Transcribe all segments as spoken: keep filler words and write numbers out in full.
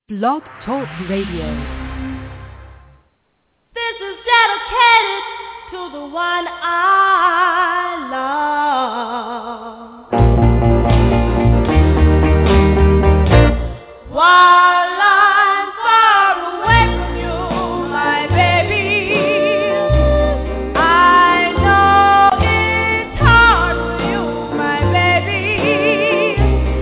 Blog Talk Radio. This is dedicated to the one I love. While I'm far away from you, my baby, I know it's hard for you, my baby,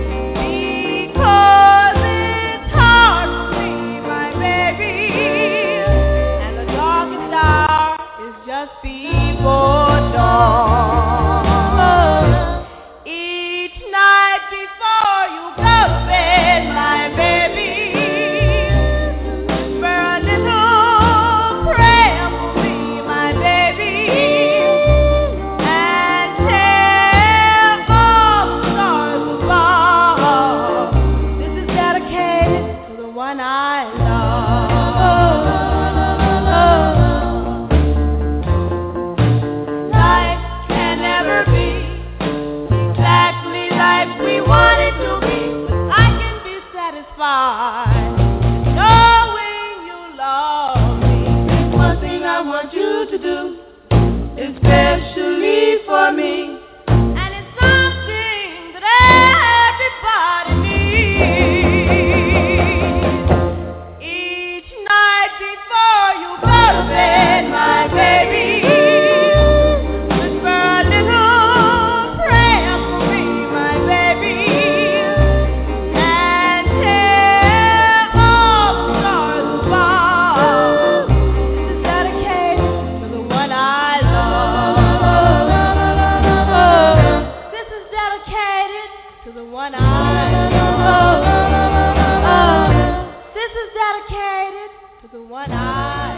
because it's hard for me, my baby, and the darkest hour is just before dawn. Each night before you go to bed, my baby, whisper a little prayer for me, my baby, and tell all the stars above. This is dedicated to the one I love. Life can never be exactly like we want it to be, but I can be satisfied knowing you love me. One thing I want you to do, especially for me, and it's something that everybody needs. Each night before you go to bed, my baby, whisper a little prayer for me, my baby, and tell all the stars above. This is dedicated to the one I love. This is dedicated to the one I love. This is dedicated to the one I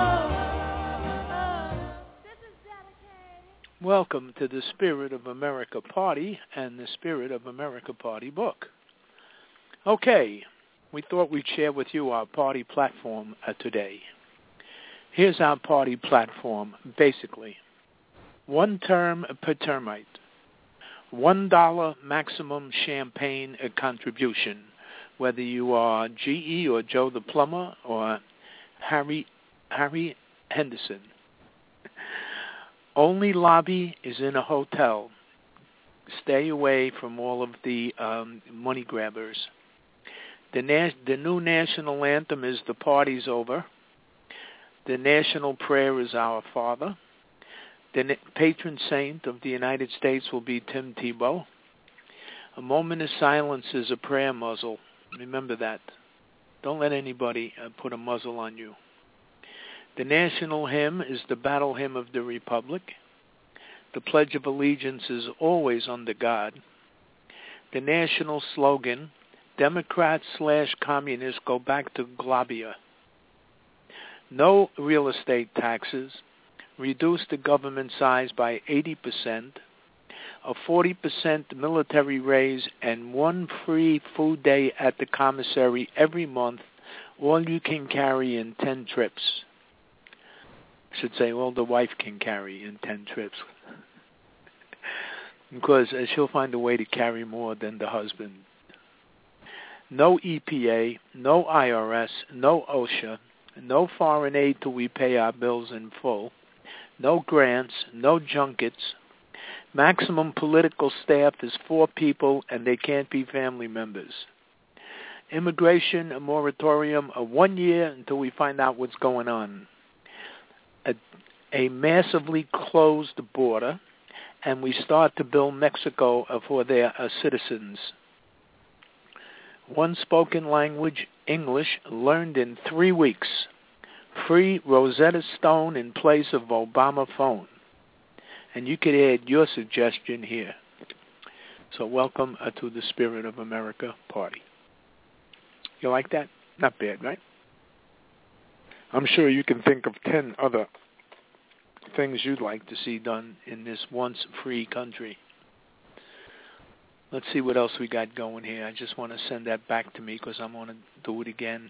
love. This is dedicated. Welcome to the Spirit of America Party and the Spirit of America Party book. Okay, we thought we'd share with you our party platform uh, today. Here's our party platform, basically. One term per termite. One dollar maximum champagne uh, contribution, whether you are G E or Joe the Plumber or Harry Harry Henderson. Only lobby is in a hotel. Stay away from all of the um, money grabbers. The, na- the new national anthem is "The Party's Over." The national prayer is "Our Father." The na- patron saint of the United States will be Tim Tebow. A moment of silence is a prayer muzzle. Remember that. Don't let anybody uh, put a muzzle on you. The national hymn is the Battle Hymn of the Republic. The Pledge of Allegiance is "Always under God." The national slogan, Democrats slash communists go back to Globia. No real estate taxes. Reduce the government size by eighty percent. A forty percent military raise and one free food day at the commissary every month, all you can carry in ten trips. I should say all the wife can carry in ten trips. Because uh, she'll find a way to carry more than the husband. No E P A, no I R S, no OSHA, no foreign aid till we pay our bills in full, no grants, no junkets. Maximum political staff is four people, and they can't be family members. Immigration, a moratorium of one year until we find out what's going on. A, a massively closed border, and we start to build Mexico for their uh, citizens. One spoken language, English, learned in three weeks. Free Rosetta Stone in place of Obama phone. And you could add your suggestion here. So welcome uh, to the Spirit of America Party. You like that? Not bad, right? I'm sure you can think of ten other things you'd like to see done in this once free country. Let's see what else we got going here. I just want to send that back to me because I'm going to do it again.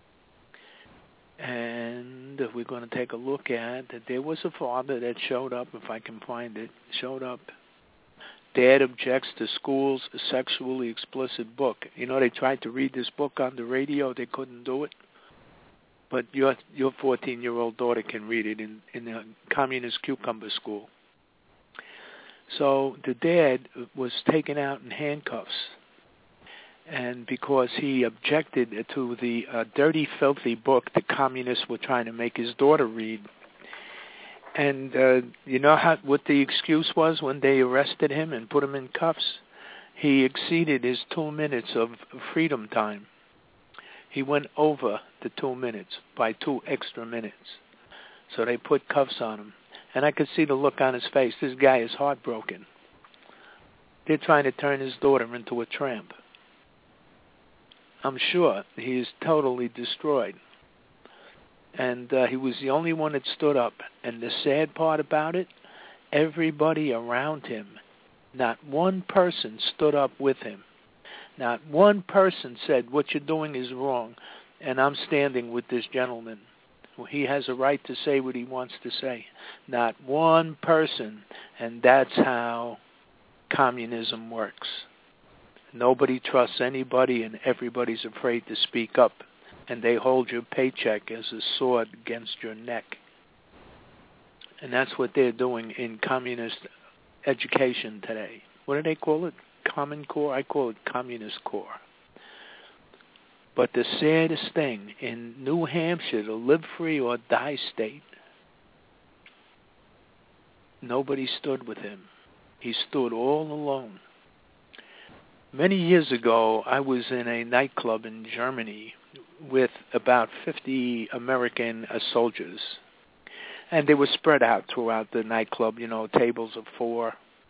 And we're going to take a look at that. There was a father that showed up, if I can find it, showed up Dad objects to school's sexually explicit book. You know, they tried to read this book on the radio. They couldn't do it. But your your fourteen-year-old daughter can read it in, in a communist cucumber school. So the dad was taken out in handcuffs, and because he objected to the uh, dirty, filthy book the communists were trying to make his daughter read. And uh, you know how what the excuse was when they arrested him and put him in cuffs? He exceeded his two minutes of freedom time. He went over the two minutes by two extra minutes. So they put cuffs on him. And I could see the look on his face. This guy is heartbroken. They're trying to turn his daughter into a tramp. I'm sure he is totally destroyed. And uh, he was the only one that stood up. And the sad part about it, everybody around him, not one person stood up with him. Not one person said, what you're doing is wrong, and I'm standing with this gentleman. Well, he has a right to say what he wants to say. Not one person, and that's how communism works. Nobody trusts anybody, and everybody's afraid to speak up, and they hold your paycheck as a sword against your neck. And that's what they're doing in communist education today. What do they call it? Common Core? I call it Communist Core. But the saddest thing, in New Hampshire, the live free or die state, nobody stood with him. He stood all alone. Many years ago, I was in a nightclub in Germany with about fifty American uh, soldiers. And they were spread out throughout the nightclub, you know, tables of four.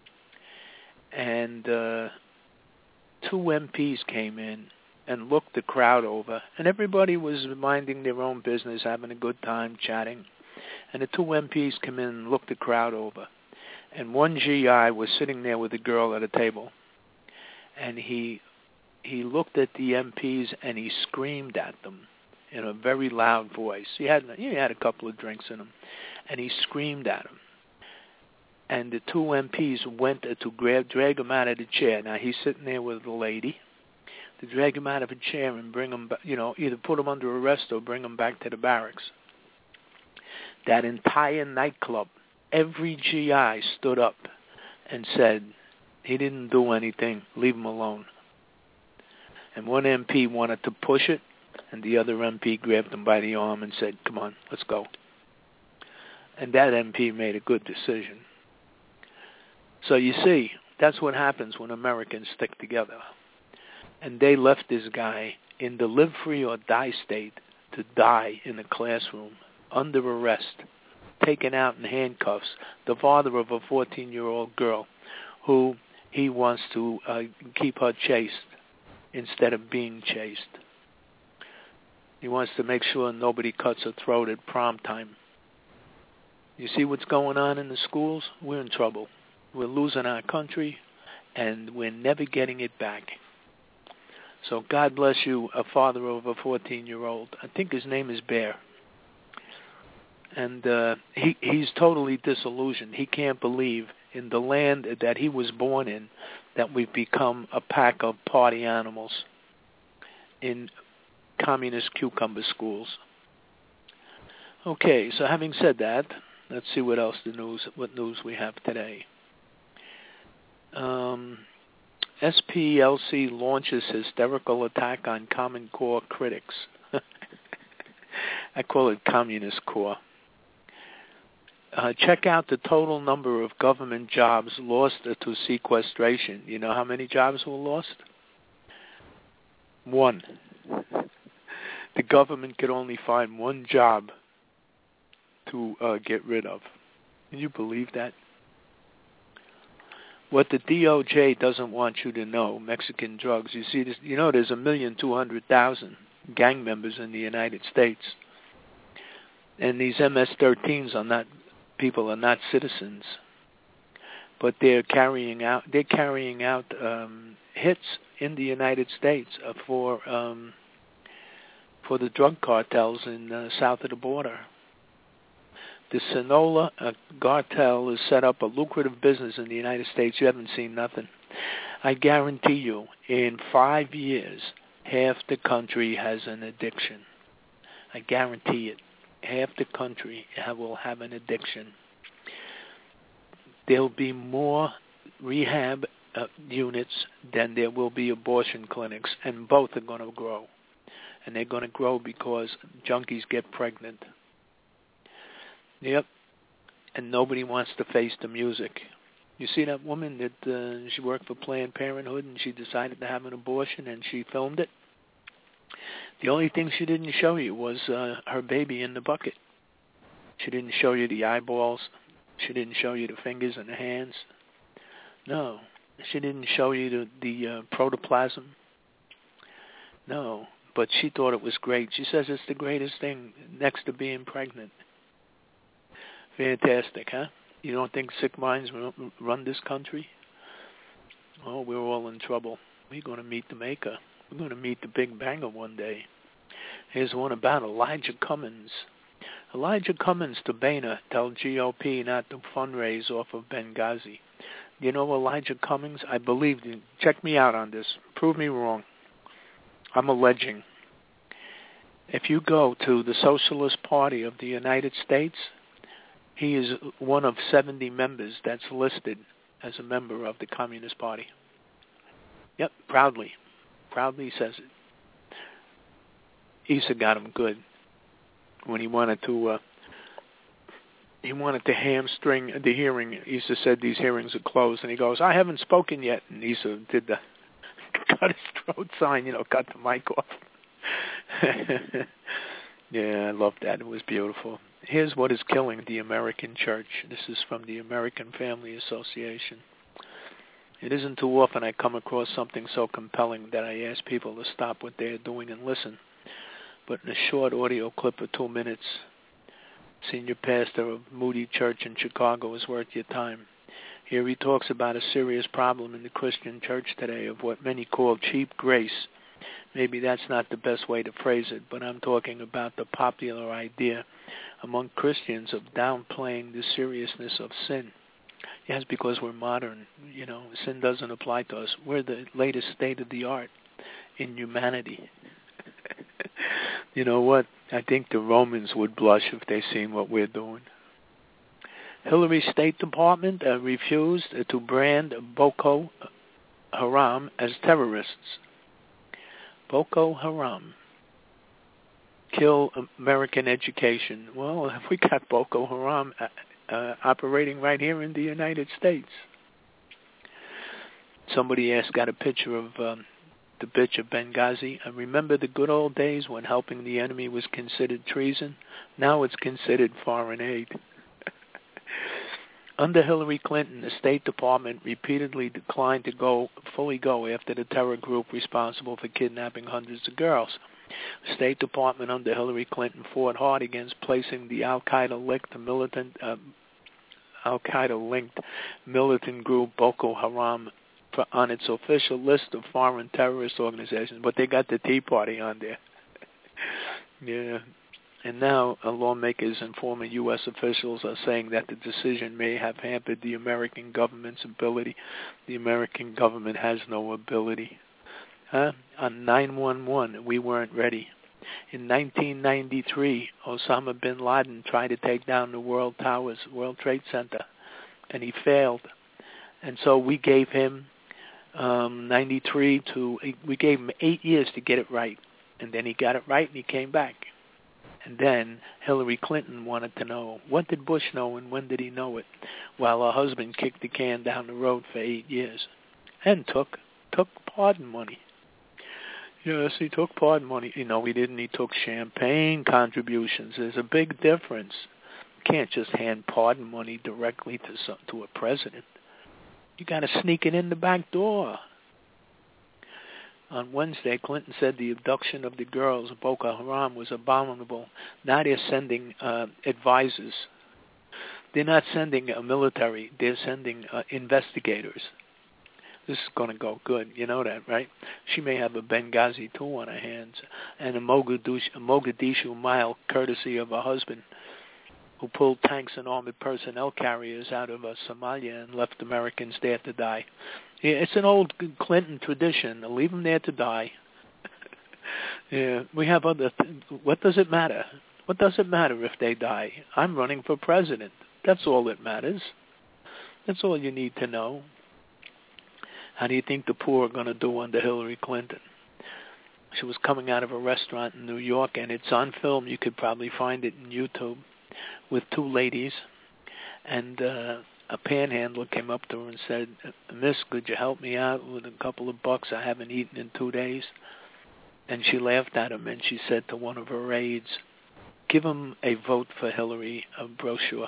And uh, two M Ps came in and looked the crowd over, and everybody was minding their own business, having a good time, chatting. And the two M Ps come in and looked the crowd over. And one G I was sitting there with a girl at a table, and he he looked at the M Ps and he screamed at them in a very loud voice. He had he had a couple of drinks in him, and he screamed at them. And the two M Ps went to grab, drag him out of the chair. Now, he's sitting there with the lady. To drag him out of a chair and bring him, you know, either put him under arrest or bring him back to the barracks. That entire nightclub, every G I stood up and said, he didn't do anything, leave him alone. And one M P wanted to push it, and the other M P grabbed him by the arm and said, come on, let's go. And that M P made a good decision. So you see, that's what happens when Americans stick together. And they left this guy in the live free or die state to die in a classroom, under arrest, taken out in handcuffs, the father of a fourteen-year-old girl who he wants to uh, keep her chaste instead of being chaste. He wants to make sure nobody cuts her throat at prom time. You see what's going on in the schools? We're in trouble. We're losing our country, and we're never getting it back. So God bless you, a father of a fourteen-year-old. I think his name is Bear. And uh, he, he's totally disillusioned. He can't believe in the land that he was born in that we've become a pack of party animals in communist cucumber schools. Okay, so having said that, let's see what else the news, what news we have today. Um, S P L C launches hysterical attack on Common Core critics. I call it Communist Core. Uh, check out the total number of government jobs lost to sequestration. You know how many jobs were lost? One. The government could only find one job to uh, get rid of. Can you believe that? What the D O J doesn't want you to know, Mexican drugs, you see, this, you know there's a million two hundred thousand gang members in the United States. And these M S thirteens are not, people are not citizens. But they're carrying out, they're carrying out um, hits in the United States uh, for um, for the drug cartels in uh, south of the border. The Sinaloa uh, cartel has set up a lucrative business in the United States. You haven't seen nothing. I guarantee you, in five years, half the country has an addiction. I guarantee it. Half the country will have an addiction. There'll be more rehab uh, units than there will be abortion clinics, and both are going to grow. And they're going to grow because junkies get pregnant. Yep. And nobody wants to face the music. You see that woman that uh, she worked for Planned Parenthood and she decided to have an abortion and she filmed it? The only thing she didn't show you was uh, her baby in the bucket. She didn't show you the eyeballs. She didn't show you the fingers and the hands. No. She didn't show you the, the uh, protoplasm. No. But she thought it was great. She says it's the greatest thing next to being pregnant. Fantastic, huh? You don't think sick minds run this country? Oh, we're all in trouble. We're going to meet the maker. We're going to meet the big banger one day. Here's one about Elijah Cummings. Elijah Cummings to Boehner tell G O P not to fundraise off of Benghazi. You know Elijah Cummings? I believe you. Check me out on this. Prove me wrong. I'm alleging. If you go to the Socialist Party of the United States, he is one of seventy members that's listed as a member of the Communist Party. Yep, proudly. Proudly says it. Issa got him good when he wanted to uh, he wanted to hamstring the hearing. Issa said these hearings are closed, and he goes, I haven't spoken yet. And Issa did the cut his throat sign, you know, cut the mic off. Yeah, I loved that. It was beautiful. Here's what is killing the American church. This is from the American Family Association. It isn't too often I come across something so compelling that I ask people to stop what they're doing and listen. But in a short audio clip of two minutes, senior pastor of Moody Church in Chicago is worth your time. Here he talks about a serious problem in the Christian church today of what many call cheap grace. Maybe that's not the best way to phrase it, but I'm talking about the popular idea among Christians of downplaying the seriousness of sin. Yes, because we're modern. You know, sin doesn't apply to us. We're the latest state of the art in humanity. You know what? I think the Romans would blush if they seen what we're doing. Hillary State Department uh, refused uh, to brand Boko Haram as terrorists. Boko Haram. Kill American education. Well, we got Boko Haram uh, uh, operating right here in the United States. Somebody asked, got a picture of um, the bitch of Benghazi. I remember the good old days when helping the enemy was considered treason. Now it's considered foreign aid. Under Hillary Clinton, the State Department repeatedly declined to go fully go after the terror group responsible for kidnapping hundreds of girls. The State Department under Hillary Clinton fought hard against placing the Al-Qaeda-linked militant uh, Al-Qaeda-linked militant group Boko Haram for, on its official list of foreign terrorist organizations, but they got the Tea Party on there. Yeah. And now uh, lawmakers and former U S officials are saying that the decision may have hampered the American government's ability. The American government has no ability. Huh? On nine one one, we weren't ready. In nineteen ninety-three, Osama bin Laden tried to take down the World Towers, World Trade Center, and he failed. And so we gave him um, ninety-three to, we gave him eight years to get it right. And then he got it right and he came back. And then Hillary Clinton wanted to know, what did Bush know and when did he know it? While her husband kicked the can down the road for eight years. And took, took pardon money. Yes, he took pardon money. You know, he didn't. He took champagne contributions. There's a big difference. You can't just hand pardon money directly to some, to a president. You got to sneak it in the back door. On Wednesday, Clinton said the abduction of the girls of Boko Haram was abominable. Now they're sending uh, advisors. They're not sending a military. They're sending uh, investigators. This is going to go good. You know that, right? She may have a Benghazi too on her hands and a Mogadishu, a Mogadishu mile courtesy of her husband, who pulled tanks and armored personnel carriers out of uh, Somalia and left Americans there to die. Yeah, it's an old Clinton tradition. Leave them there to die. Yeah, we have other. Th- what does it matter? What does it matter if they die? I'm running for president. That's all that matters. That's all you need to know. How do you think the poor are going to do under Hillary Clinton? She was coming out of a restaurant in New York, and it's on film. You could probably find it in YouTube, with two ladies, and uh, a panhandler came up to her and said, "Miss, could you help me out with a couple of bucks? I haven't eaten in two days." And she laughed at him, and she said to one of her aides, "Give him a vote for Hillary, a brochure."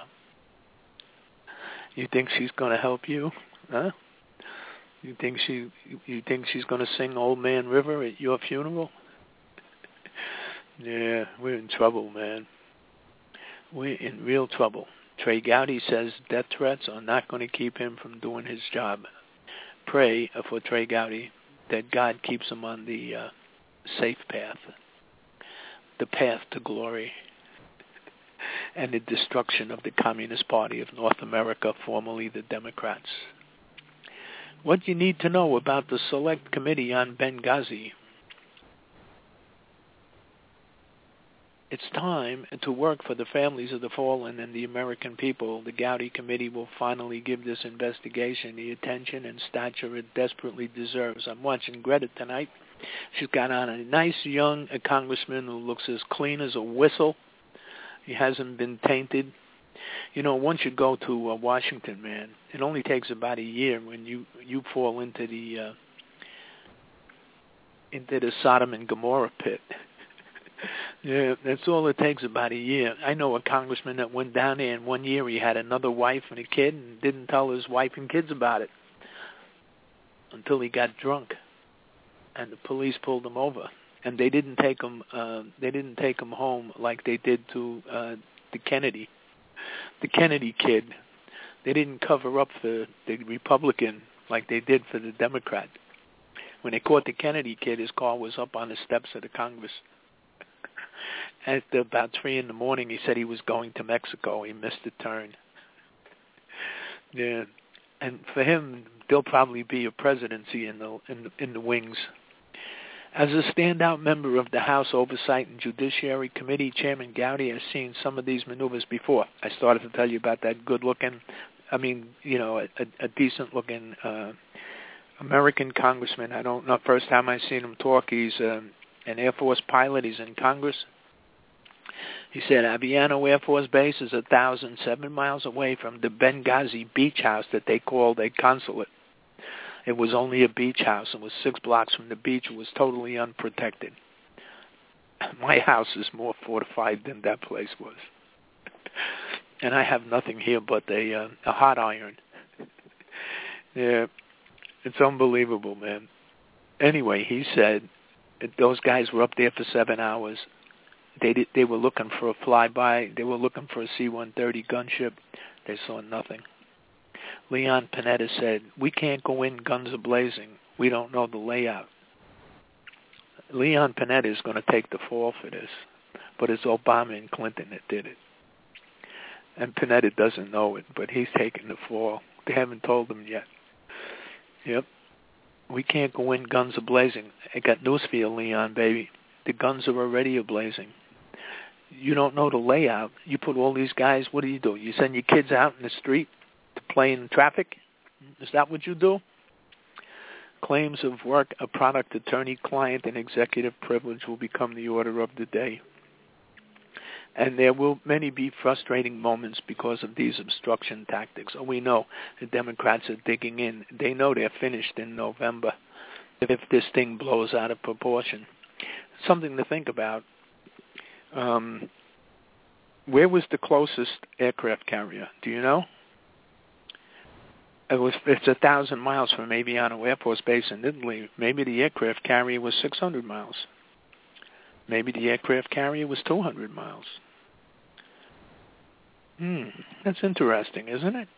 You think she's going to help you? Huh? You think she? You think she's going to sing "Old Man River" at your funeral? Yeah, we're in trouble, man. We're in real trouble. Trey Gowdy says death threats are not going to keep him from doing his job. Pray for Trey Gowdy that God keeps him on the uh, safe path, the path to glory, and the destruction of the Communist Party of North America, formerly the Democrats. What you need to know about the Select Committee on Benghazi. It's time to work for the families of the fallen and the American people. The Gowdy Committee will finally give this investigation the attention and stature it desperately deserves. I'm watching Greta tonight. She's got on a nice young a congressman who looks as clean as a whistle. He hasn't been tainted. You know, once you go to uh, Washington, man, it only takes about a year when you you fall into the uh, into the Sodom and Gomorrah pit. Yeah, that's all it takes, about a year. I know a congressman that went down there, and one year he had another wife and a kid and didn't tell his wife and kids about it until he got drunk, and the police pulled him over. And they didn't take him. Uh, they didn't take him home like they did to uh, the Kennedy, the Kennedy kid. They didn't cover up for the Republican like they did for the Democrat. When they caught the Kennedy kid, his car was up on the steps of the Congress. At about three in the morning, he said he was going to Mexico. He missed a turn. Yeah, and for him, there'll probably be a presidency in the in the, in the wings. As a standout member of the House Oversight and Judiciary Committee, Chairman Gowdy has seen some of these maneuvers before. I started to tell you about that good-looking, I mean, you know, a, a decent-looking uh, American congressman. I don't know. First time I seen him talk, he's um, an Air Force pilot. He's in Congress. He said Aviano Air Force Base is one thousand seven miles away from the Benghazi beach house that they called a consulate. It was only a beach house. It was six blocks from the beach. It was totally unprotected. My house is more fortified than that place was. And I have nothing here but a, uh, a hot iron. Yeah, it's unbelievable, man. Anyway, he said those guys were up there for seven hours. They did, they were looking for a flyby. They were looking for a C one thirty gunship. They saw nothing. Leon Panetta said, "We can't go in guns a-blazing. We don't know the layout." Leon Panetta is going to take the fall for this, but it's Obama and Clinton that did it. And Panetta doesn't know it, but he's taking the fall. They haven't told him yet. Yep. We can't go in guns a-blazing. I got news for you, Leon, baby. The guns are already a-blazing. You don't know the layout. You put all these guys, what do you do? You send your kids out in the street to play in traffic? Is that what you do? Claims of work, a product attorney, client, and executive privilege will become the order of the day. And there will many be frustrating moments because of these obstruction tactics. Oh, we know the Democrats are digging in. They know they're finished in November if this thing blows out of proportion. Something to think about. Um, where was the closest aircraft carrier? Do you know? It was. It's a thousand miles from Aviano Air Force Base in Italy. Maybe the aircraft carrier was six hundred miles. Maybe the aircraft carrier was two hundred miles. Hmm, that's interesting, isn't it?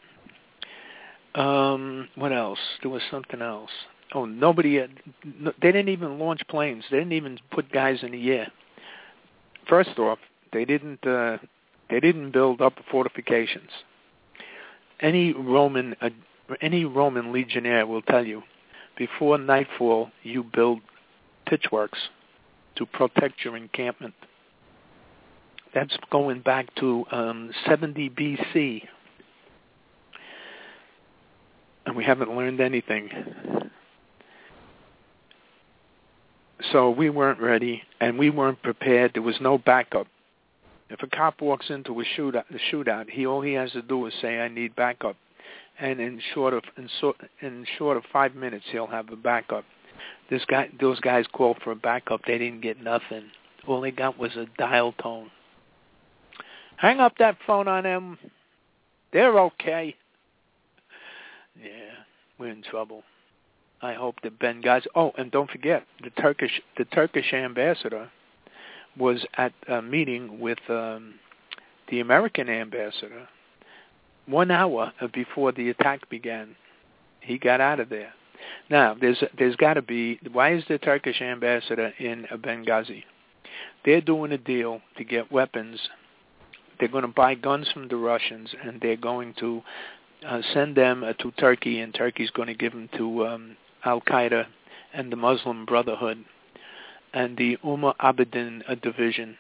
Um, what else? There was something else. Oh, nobody, had, they didn't even launch planes. They didn't even put guys in the air. First off, they didn't, uh, They didn't build up fortifications. Any Roman, uh, any Roman legionnaire will tell you, before nightfall, you build pitchworks to protect your encampment. That's going back to um, seventy B C. And we haven't learned anything. So we weren't ready, and we weren't prepared. There was no backup. If a cop walks into a shootout, a shootout, he all he has to do is say, "I need backup," and in short of in, so, in short of five minutes, he'll have a backup. This guy, those guys called for a backup. They didn't get nothing. All they got was a dial tone. Hang up that phone on them. They're okay. Yeah, we're in trouble. I hope that Benghazi. Oh, and don't forget, the Turkish the Turkish ambassador was at a meeting with um, the American ambassador one hour before the attack began. He got out of there. Now, there's there's got to be. Why is the Turkish ambassador in Benghazi? They're doing a deal to get weapons. They're going to buy guns from the Russians, and they're going to uh, send them uh, to Turkey, and Turkey's going to give them to um, Al-Qaeda and the Muslim Brotherhood and the Ummah Abedin uh, division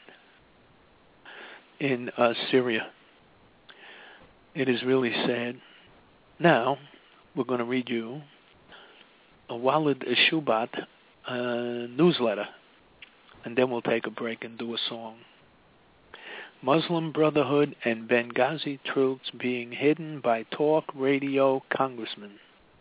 in uh, Syria. It is really sad. Now, we're going to read you a Walid Shubat uh, newsletter, and then we'll take a break and do a song. Muslim Brotherhood and Benghazi troops being hidden by talk radio congressman.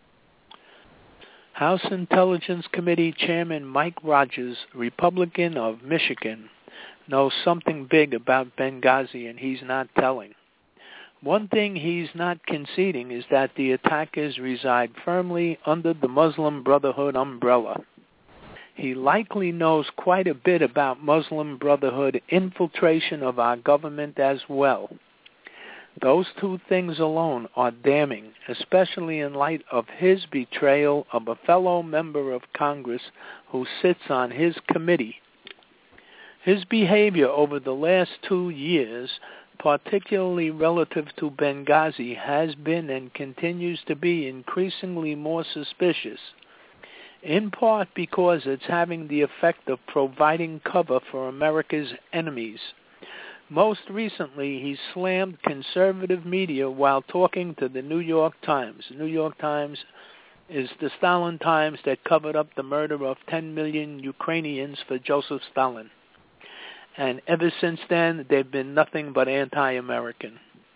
House Intelligence Committee Chairman Mike Rogers, Republican of Michigan, knows something big about Benghazi and he's not telling. One thing he's not conceding is that the attackers reside firmly under the Muslim Brotherhood umbrella. He likely knows quite a bit about Muslim Brotherhood infiltration of our government as well. Those two things alone are damning, especially in light of his betrayal of a fellow member of Congress who sits on his committee. His behavior over the last two years, particularly relative to Benghazi, has been and continues to be increasingly more suspicious, in part because it's having the effect of providing cover for America's enemies. Most recently, he slammed conservative media while talking to the New York Times. The New York Times is the Stalin Times that covered up the murder of ten million Ukrainians for Joseph Stalin. And ever since then, they've been nothing but anti-American.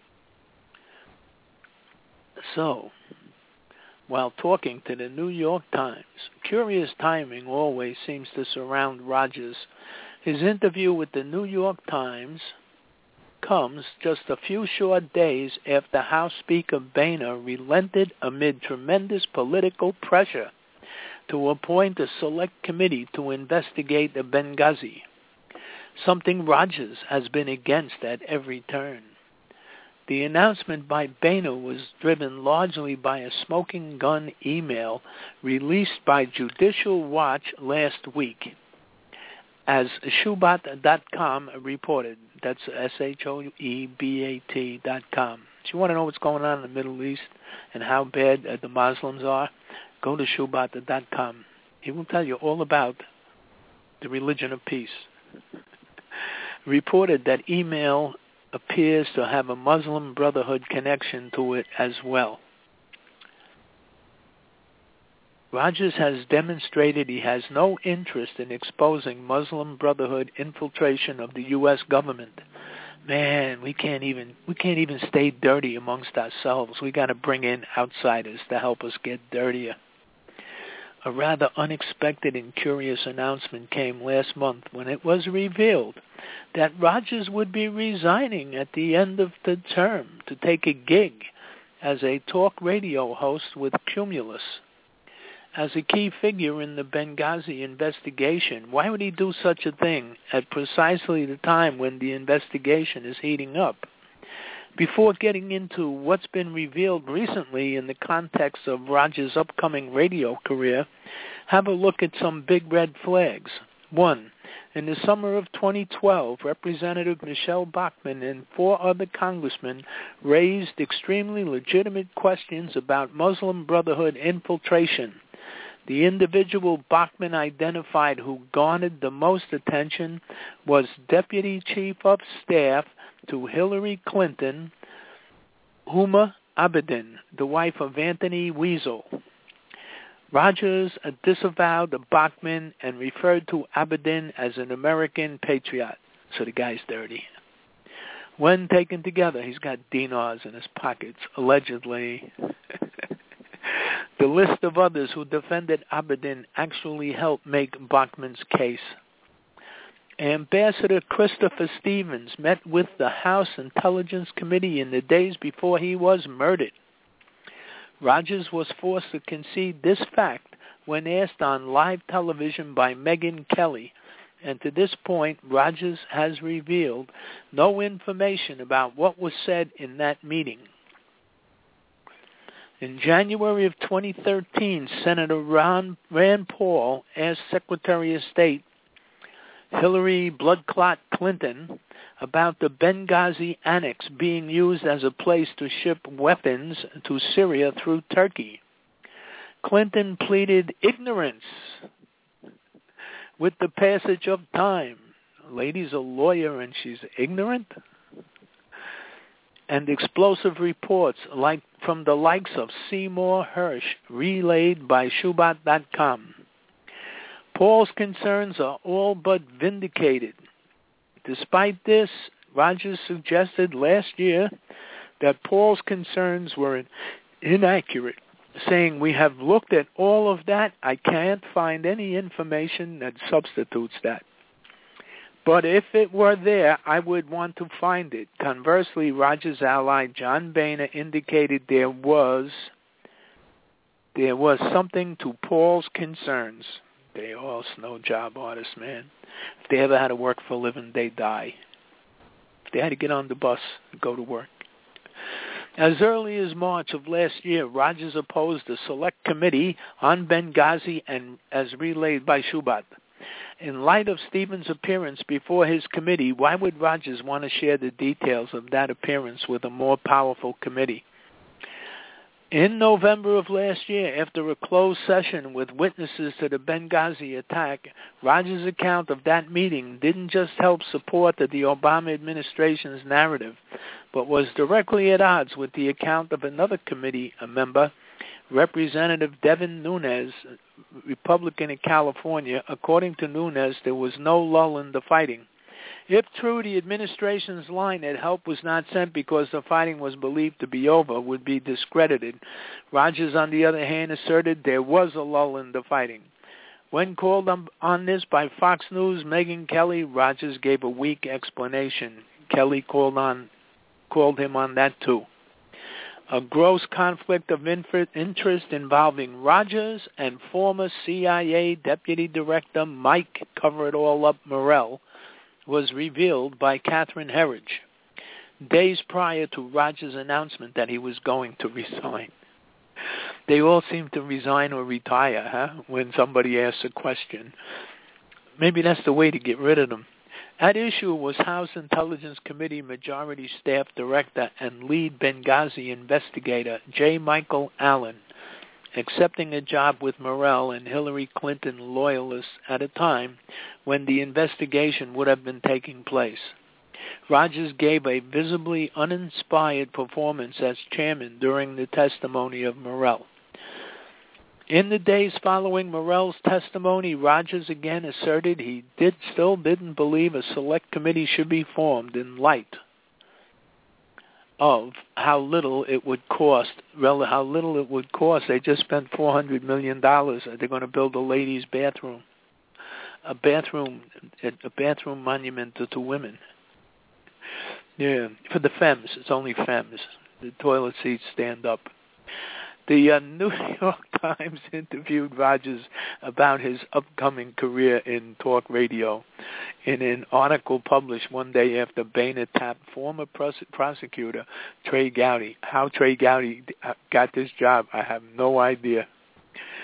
So, while talking to the New York Times, curious timing always seems to surround Rogers. His interview with the New York Times comes just a few short days after House Speaker Boehner relented amid tremendous political pressure to appoint a select committee to investigate the Benghazi, something Rogers has been against at every turn. The announcement by Boehner was driven largely by a smoking gun email released by Judicial Watch last week. As Shubat dot com reported, that's S H O E B A T dot com. If you want to know what's going on in the Middle East and how bad uh, the Muslims are, go to Shubat dot com. He will tell you all about the religion of peace. Reported that email appears to have a Muslim Brotherhood connection to it as well. Rogers has demonstrated he has no interest in exposing Muslim Brotherhood infiltration of the U S government. Man, we can't even we can't even stay dirty amongst ourselves. We got to bring in outsiders to help us get dirtier. A rather unexpected and curious announcement came last month when it was revealed that Rogers would be resigning at the end of the term to take a gig as a talk radio host with Cumulus. As a key figure in the Benghazi investigation, why would he do such a thing at precisely the time when the investigation is heating up? Before getting into what's been revealed recently in the context of Rogers' upcoming radio career, have a look at some big red flags. One, In the summer of twenty twelve, Representative Michelle Bachmann and four other congressmen raised extremely legitimate questions about Muslim Brotherhood infiltration. The individual Bachmann identified who garnered the most attention was Deputy Chief of Staff to Hillary Clinton, Huma Abedin, the wife of Anthony Weasel. Rogers disavowed Bachmann and referred to Abedin as an American patriot. So the guy's dirty. When taken together, he's got dinars in his pockets, allegedly. The list of others who defended Abedin actually helped make Bachmann's case. Ambassador Christopher Stevens met with the House Intelligence Committee in the days before he was murdered. Rogers was forced to concede this fact when asked on live television by Megyn Kelly, and to this point, Rogers has revealed no information about what was said in that meeting. In January of twenty thirteen, Senator Ron, Rand Paul asked Secretary of State Hillary Bloodclot Clinton about the Benghazi annex being used as a place to ship weapons to Syria through Turkey. Clinton pleaded ignorance with the passage of time. Lady's a lawyer and she's ignorant? And explosive reports like from the likes of Seymour Hersh relayed by Shubat dot com. Paul's concerns are all but vindicated. Despite this, Rogers suggested last year that Paul's concerns were inaccurate, saying, "We have looked at all of that. I can't find any information that substitutes that. But if it were there, I would want to find it." Conversely, Rogers' ally John Boehner indicated there was there was something to Paul's concerns. They all snow job artists, man. If they ever had to work for a living, they die. If they had to get on the bus and go to work. As early as March of last year, Rogers opposed a select committee on Benghazi, and as relayed by Shubat. In light of Stevens' appearance before his committee, why would Rogers want to share the details of that appearance with a more powerful committee? In November of last year, after a closed session with witnesses to the Benghazi attack, Rogers' account of that meeting didn't just help support the Obama administration's narrative, but was directly at odds with the account of another committee a member, Representative Devin Nunes, Republican in California. According to Nunes, there was no lull in the fighting. If true, the administration's line that help was not sent because the fighting was believed to be over would be discredited. Rogers, on the other hand, asserted there was a lull in the fighting. When called on, on this by Fox News' Megyn Kelly, Rogers gave a weak explanation. Kelly called on, called him on that too. A gross conflict of interest involving Rogers and former C I A Deputy Director Mike Cover-It-All-Up Morell was revealed by Catherine Herridge days prior to Rogers' announcement that he was going to resign. They all seem to resign or retire, huh, when somebody asks a question. Maybe that's the way to get rid of them. At issue was House Intelligence Committee Majority Staff Director and lead Benghazi investigator J. Michael Allen, accepting a job with Morell and Hillary Clinton loyalists at a time when the investigation would have been taking place. Rogers gave a visibly uninspired performance as chairman during the testimony of Morell. In the days following Morell's testimony, Rogers again asserted he did still didn't believe a select committee should be formed in light of how little it would cost. How little it would cost. They just spent four hundred million dollars. They're going to build a ladies' bathroom, a bathroom, a bathroom monument to, to women. Yeah, for the femmes. It's only femmes. The toilet seats stand up. The uh, New York Times interviewed Rogers about his upcoming career in talk radio in an article published one day after Boehner tapped former pros- prosecutor Trey Gowdy. How Trey Gowdy got this job, I have no idea.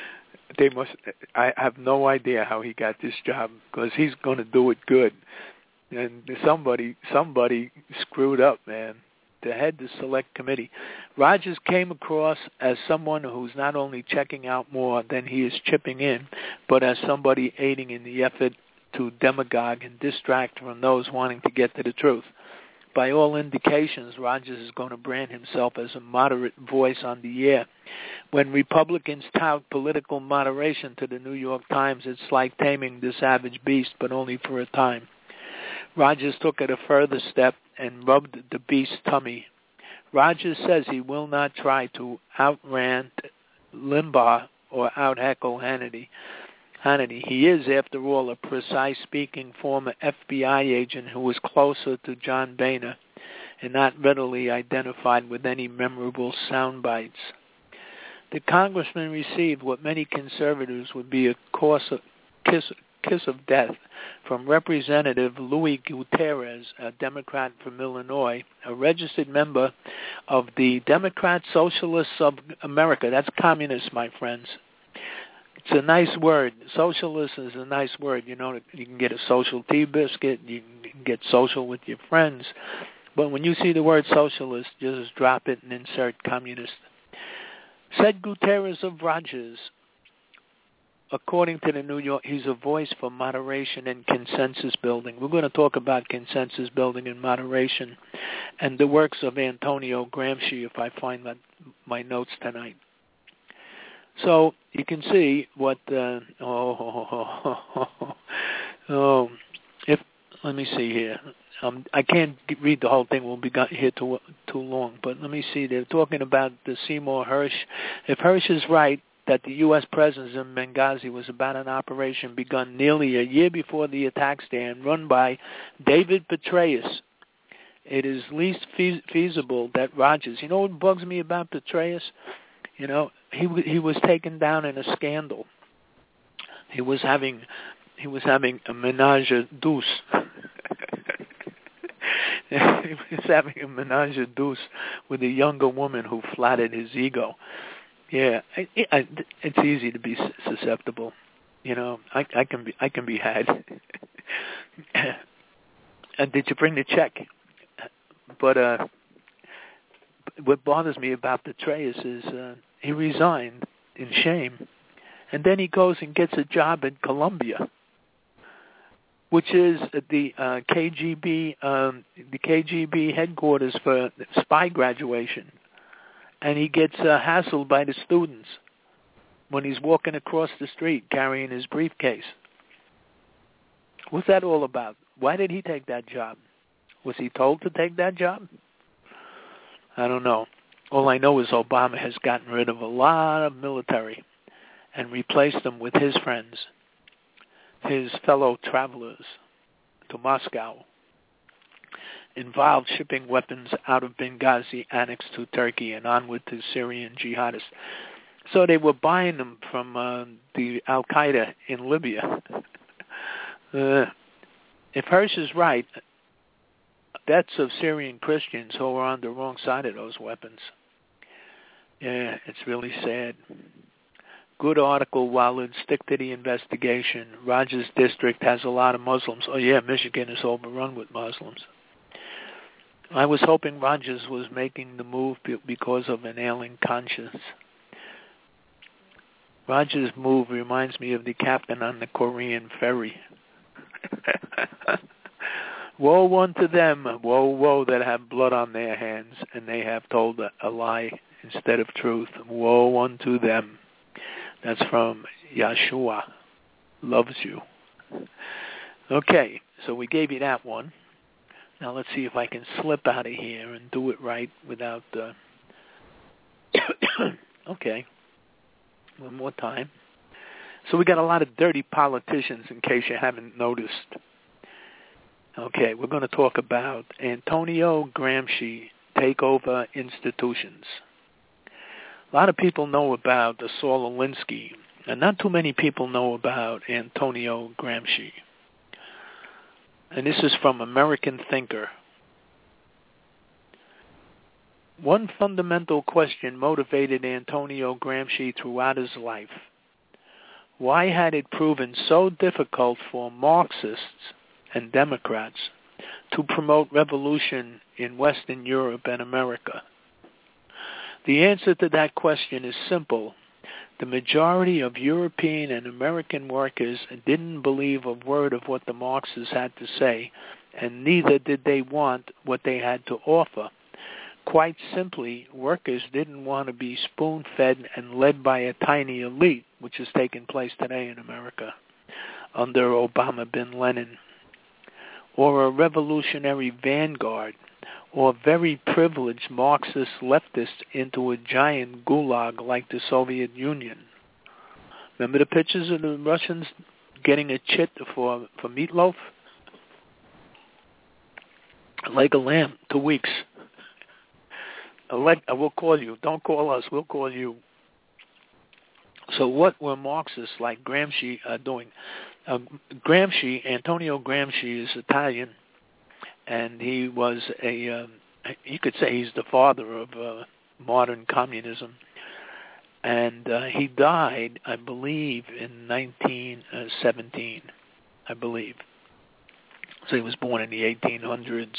they must. I have no idea how he got this job because he's going to do it good. And somebody, somebody screwed up, man. To head the select committee, Rogers came across as someone who's not only checking out more than he is chipping in, but as somebody aiding in the effort to demagogue and distract from those wanting to get to the truth. By all indications, Rogers is going to brand himself as a moderate voice on the air. When Republicans tout political moderation to the New York Times, it's like taming the savage beast, but only for a time. Rogers took it a further step and rubbed the beast's tummy. Rogers says he will not try to outrant Limbaugh or out-heckle Hannity. Hannity. He is, after all, a precise-speaking former F B I agent who was closer to John Boehner and not readily identified with any memorable sound bites. The congressman received what many conservatives would be a course of kiss, kiss of death from Representative Louis Gutierrez, a Democrat from Illinois, a registered member of the Democrat Socialists of America. That's communists, my friends. It's a nice word. Socialist is a nice word. You know, you can get a social tea biscuit. You can get social with your friends. But when you see the word socialist, just drop it and insert communist. Said Gutierrez of Rogers, according to the New York, he's a voice for moderation and consensus building. We're going to talk about consensus building and moderation and the works of Antonio Gramsci if I find my, my notes tonight. So you can see what, uh, oh, oh, oh, oh, if, let me see here. Um, I can't read the whole thing. We'll be here too, too long. But let me see. They're talking about the Seymour Hersh. If Hersh is right that the U S presence in Benghazi was about an operation begun nearly a year before the attacks there and run by David Petraeus, it is least fe- feasible that Rogers, you know what bugs me about Petraeus? You know, he he was taken down in a scandal. He was having he was having a menage a douce. He was having a menage a douce with a younger woman who flattered his ego. Yeah, I, I, it's easy to be susceptible. You know, I, I can be I can be had. And did you bring the check? But uh, what bothers me about Petraeus is uh, he resigned in shame, and then he goes and gets a job at Columbia, which is the uh, K G B um, the K G B headquarters for spy graduation. And he gets uh, hassled by the students when he's walking across the street carrying his briefcase. What's that all about? Why did he take that job? Was he told to take that job? I don't know. All I know is Obama has gotten rid of a lot of military and replaced them with his friends, his fellow travelers to Moscow, involved shipping weapons out of Benghazi annexed to Turkey and onward to Syrian jihadists. So they were buying them from uh, the Al-Qaeda in Libya. uh, if Hersh is right, that's of Syrian Christians who are on the wrong side of those weapons. Yeah, it's really sad. Good article, Walid. Stick to the investigation. Rogers District has a lot of Muslims. Oh, yeah, Michigan is overrun with Muslims. I was hoping Rogers was making the move because of an ailing conscience. Rogers' move reminds me of the captain on the Korean ferry. Woe unto them, woe, woe that have blood on their hands, and they have told a, a lie instead of truth. Woe unto them. That's from Yeshua. Loves you. Okay, so we gave you that one. Now let's see if I can slip out of here and do it right without... Uh... okay. One more time. So we got a lot of dirty politicians, in case you haven't noticed. Okay, we're going to talk about Antonio Gramsci, Takeover Institutions. A lot of people know about the Saul Alinsky, and not too many people know about Antonio Gramsci. And this is from American Thinker. One fundamental question motivated Antonio Gramsci throughout his life. why had it proven so difficult for Marxists and Democrats to promote revolution in Western Europe and America? The answer to that question is simple. The majority of European and American workers didn't believe a word of what the Marxists had to say, and neither did they want what they had to offer. Quite simply, workers didn't want to be spoon-fed and led by a tiny elite, which is taking place today in America under Obama bin Laden, or a revolutionary vanguard, or very privileged Marxist leftists into a giant gulag like the Soviet Union. Remember the pictures of the Russians getting a chit for, for meatloaf? A leg of lamb, two weeks. A leg, we'll call you. Don't call us. We'll call you. So what were Marxists like Gramsci uh, doing? Uh, Gramsci, Antonio Gramsci is Italian, and he was a, um, you could say he's the father of uh, modern communism. And uh, he died, I believe, in nineteen seventeen, I believe. So he was born in the eighteen hundreds.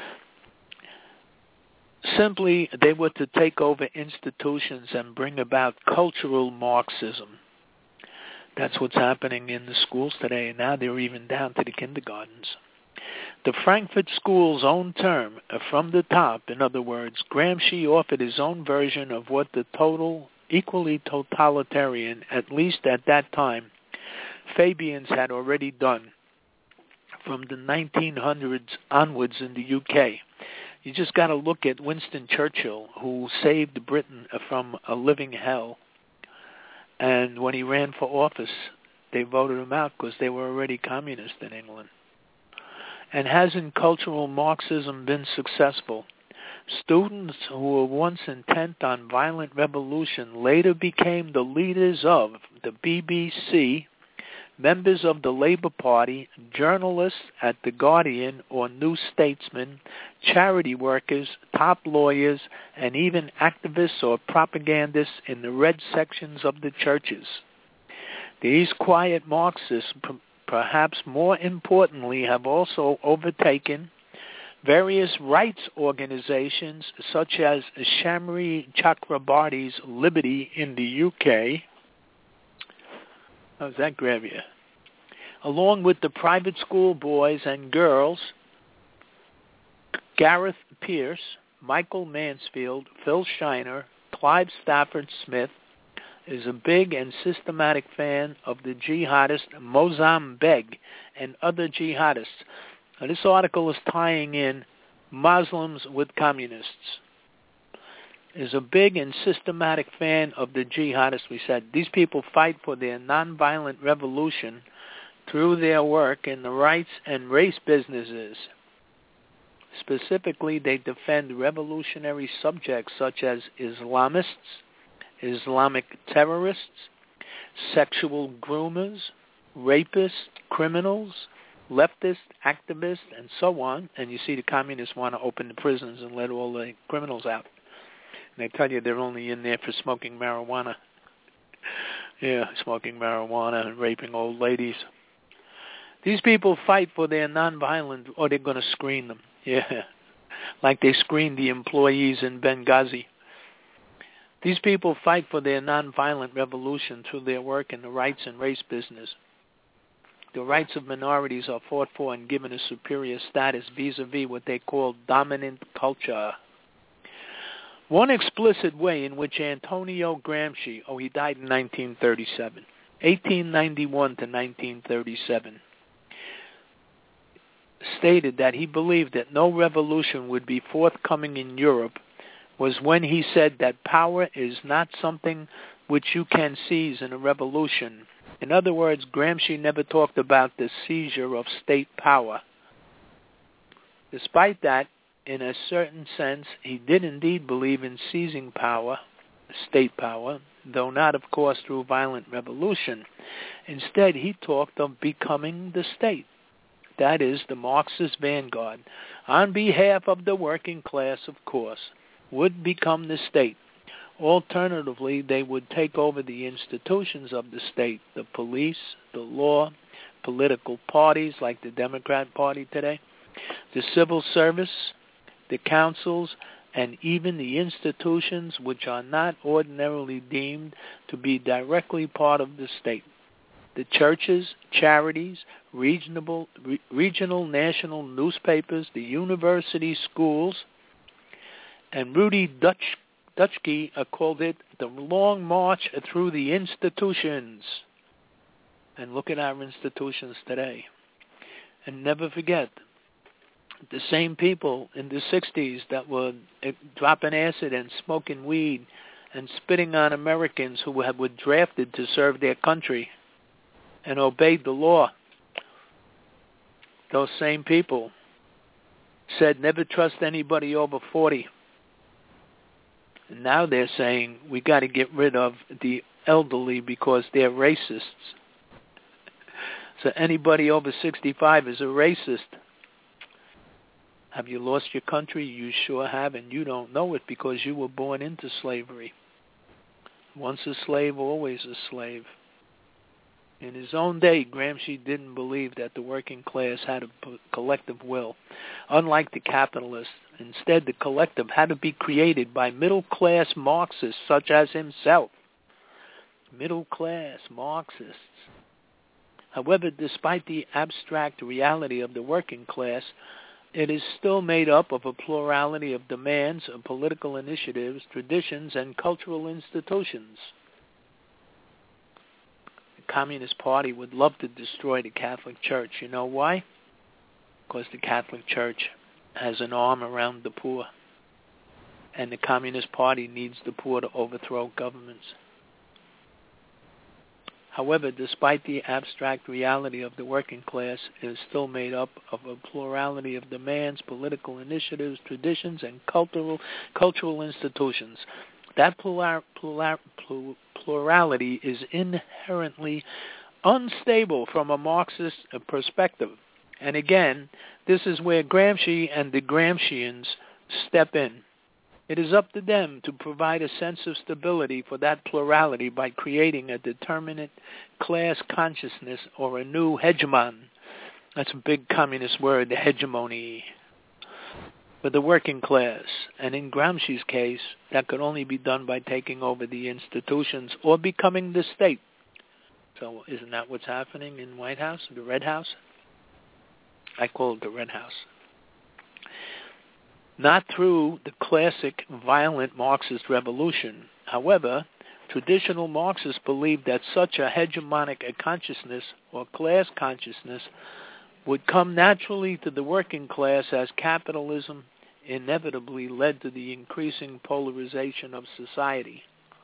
Simply, they were to take over institutions and bring about cultural Marxism. That's what's happening in the schools today, and now they're even down to the kindergartens. The Frankfurt School's own term, from the top, in other words, Gramsci offered his own version of what the total, equally totalitarian, at least at that time, Fabians had already done from the nineteen hundreds onwards in the U K. You just got to look at Winston Churchill, who saved Britain from a living hell. And when he ran for office, they voted him out because they were already communist in England. And hasn't cultural Marxism been successful? Students who were once intent on violent revolution later became the leaders of the B B C, members of the Labour Party, journalists at The Guardian or New Statesman, charity workers, top lawyers, and even activists or propagandists in the red sections of the churches. These quiet Marxists, perhaps more importantly, have also overtaken various rights organizations such as Shamri Chakrabarty's Liberty in the U K. How's that grab you? Along with the private school boys and girls, Gareth Pierce, Michael Mansfield, Phil Shiner, Clive Stafford Smith, is a big and systematic fan of the jihadist Moazzam Beg and other jihadists. Now, this article is tying in Muslims with communists. Is a big and systematic fan of the jihadists. We said these people fight for their nonviolent revolution through their work in the rights and race businesses. Specifically, they defend revolutionary subjects such as Islamists, Islamic terrorists, sexual groomers, rapists, criminals, leftist activists, and so on. And you see the communists want to open the prisons and let all the criminals out. And they tell you they're only in there for smoking marijuana. Yeah, smoking marijuana and raping old ladies. These people fight for their nonviolent, or they're going to screen them. Yeah, like they screened the employees in Benghazi. These people fight for their nonviolent revolution through their work in the rights and race business. The rights of minorities are fought for and given a superior status vis-a-vis what they call dominant culture. One explicit way in which Antonio Gramsci, oh, he died in nineteen thirty-seven, eighteen ninety-one to nineteen thirty-seven, stated that he believed that no revolution would be forthcoming in Europe was when he said that power is not something which you can seize in a revolution. In other words, Gramsci never talked about the seizure of state power. Despite that, in a certain sense, he did indeed believe in seizing power, state power, though not, of course, through violent revolution. Instead, he talked of becoming the state. That is, the Marxist vanguard, on behalf of the working class, of course, would become the state, Alternatively, they would take over the institutions of the state, the police, the law, political parties like the Democrat Party today, the civil service, the councils, and even the institutions which are not ordinarily deemed to be directly part of the state. The churches, charities, regional, re, regional national newspapers, the university schools, and Rudy Dutch, Dutschke uh, called it the long march through the institutions. And look at our institutions today. And never forget, the same people in the sixties that were dropping acid and smoking weed and spitting on Americans who were drafted to serve their country and obeyed the law, those same people said never trust anybody over forty. And now they're saying we got to get rid of the elderly because they're racists. So anybody over sixty-five is a racist. Have you lost your country? You sure have, and you don't know it because you were born into slavery. Once a slave, always a slave. In his own day, Gramsci didn't believe that the working class had a collective will. Unlike the capitalists, instead the collective had to be created by middle-class Marxists such as himself. Middle-class Marxists. However, despite the abstract reality of the working class, it is still made up of a plurality of demands, of political initiatives, traditions, and cultural institutions. The Communist Party would love to destroy the Catholic Church. You know why? Because the Catholic Church has an arm around the poor, and the Communist Party needs the poor to overthrow governments. However, despite the abstract reality of the working class, it is still made up of a plurality of demands, political initiatives, traditions, and cultural cultural institutions. That plural, plural, plurality is inherently unstable from a Marxist perspective. And again, this is where Gramsci and the Gramscians step in. It is up to them to provide a sense of stability for that plurality by creating a determinate class consciousness or a new hegemon. That's a big communist word, the hegemony, for the working class. And in Gramsci's case, that could only be done by taking over the institutions or becoming the state. So isn't that what's happening in White House, the Red House? I call it the Red House. Not through the classic violent Marxist revolution. However, traditional Marxists believed that such a hegemonic consciousness or class consciousness would come naturally to the working class as capitalism inevitably led to the increasing polarization of society.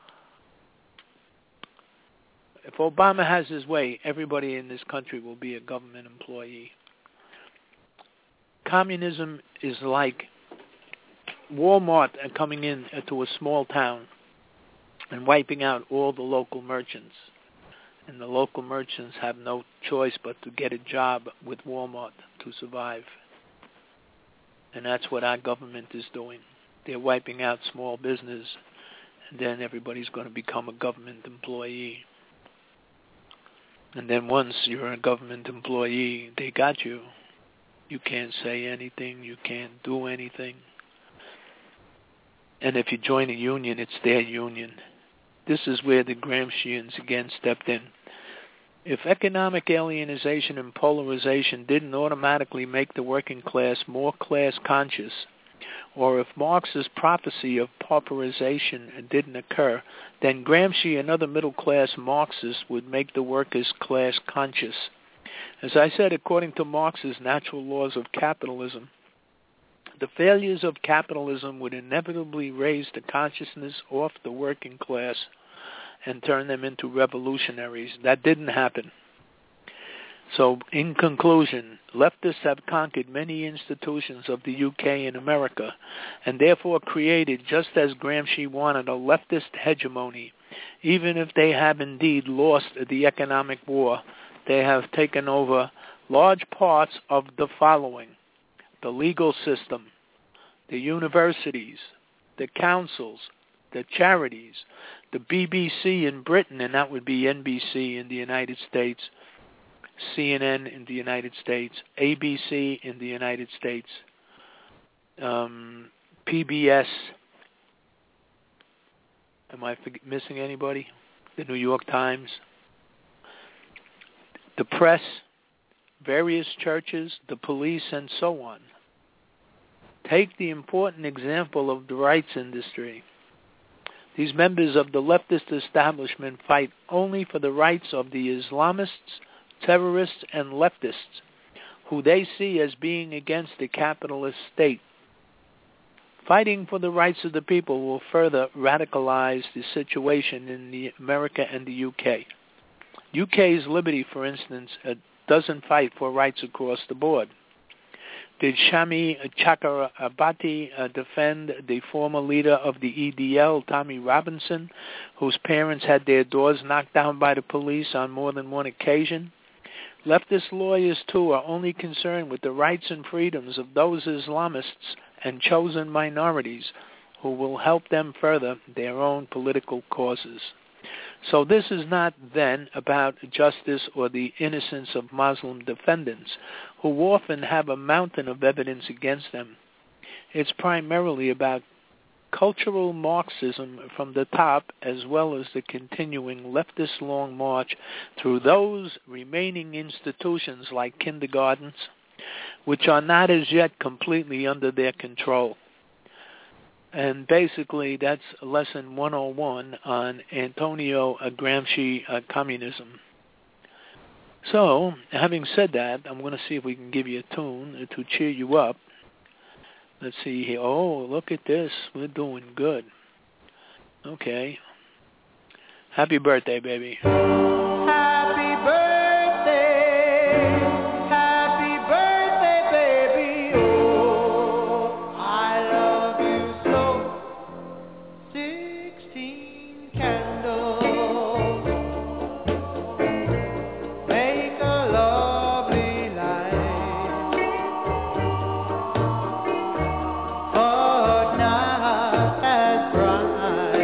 If Obama has his way, everybody in this country will be a government employee. Communism is like Walmart coming in to a small town and wiping out all the local merchants. And the local merchants have no choice but to get a job with Walmart to survive. And that's what our government is doing. They're wiping out small business, and then everybody's going to become a government employee. And then once you're a government employee, they got you. You can't say anything. You can't do anything. And if you join a union, it's their union. This is where the Gramscians again stepped in. If economic alienation and polarization didn't automatically make the working class more class conscious, or if Marx's prophecy of pauperization didn't occur, then Gramsci and other middle-class Marxists would make the workers class conscious. As I said, according to Marx's natural laws of capitalism, the failures of capitalism would inevitably raise the consciousness off the working class and turn them into revolutionaries. That didn't happen. So, in conclusion, leftists have conquered many institutions of the U K and America, and therefore created, just as Gramsci wanted, a leftist hegemony. Even if they have indeed lost the economic war, they have taken over large parts of the following: the legal system, the universities, the councils, the charities, the B B C in Britain, and that would be N B C in the United States, C N N in the United States, A B C in the United States, um, P B S. Am I missing anybody? The New York Times. The press, various churches, the police, and so on. Take the important example of the rights industry. These members of the leftist establishment fight only for the rights of the Islamists, terrorists, and leftists, who they see as being against the capitalist state. Fighting for the rights of the people will further radicalize the situation in the America and the U K. U K's Liberty, for instance, uh, doesn't fight for rights across the board. Did Shami Chakrabarti uh, defend the former leader of the E D L, Tommy Robinson, whose parents had their doors knocked down by the police on more than one occasion? Leftist lawyers, too, are only concerned with the rights and freedoms of those Islamists and chosen minorities who will help them further their own political causes. So this is not then about justice or the innocence of Muslim defendants, who often have a mountain of evidence against them. It's primarily about cultural Marxism from the top, as well as the continuing leftist long march through those remaining institutions like kindergartens, which are not as yet completely under their control. And basically, that's lesson one oh one on Antonio Gramsci uh, communism. So, having said that, I'm going to see if we can give you a tune to cheer you up. Let's see here. Oh, look at this. We're doing good. Okay. Happy birthday, baby. Happy birthday. Happy birthday, baby. Oh, I love you so. Sixteen candles make a lovely light, but not as bright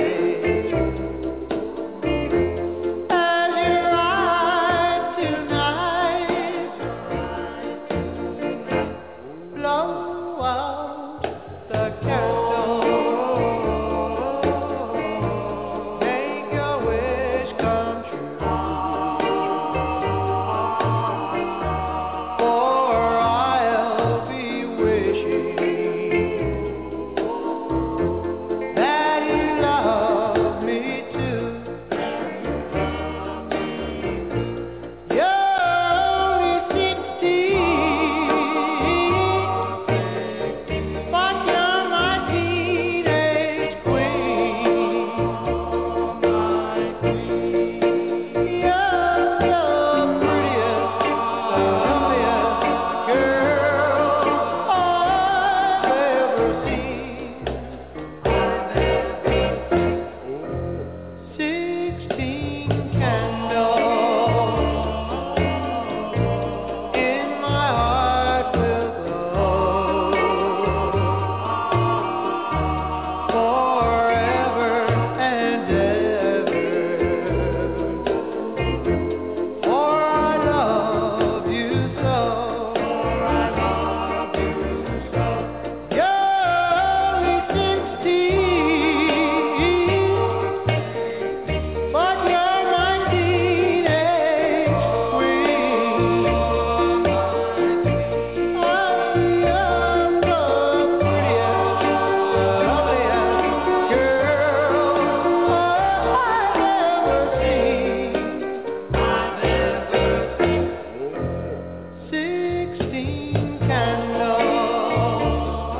as your eyes tonight. Blow out the candle, make your wish come true. For I'll be wishing that you love me too. You're only sixteen, but you're my teenage queen. You're the prettiest, loveliest girl I've ever seen. Sixteen candles in my heart will glow forever and ever. For I love you so. You're only sixteen, but you're my teenage queen. I'm the prettiest, loveliest girl I've ever seen. Sixteen candles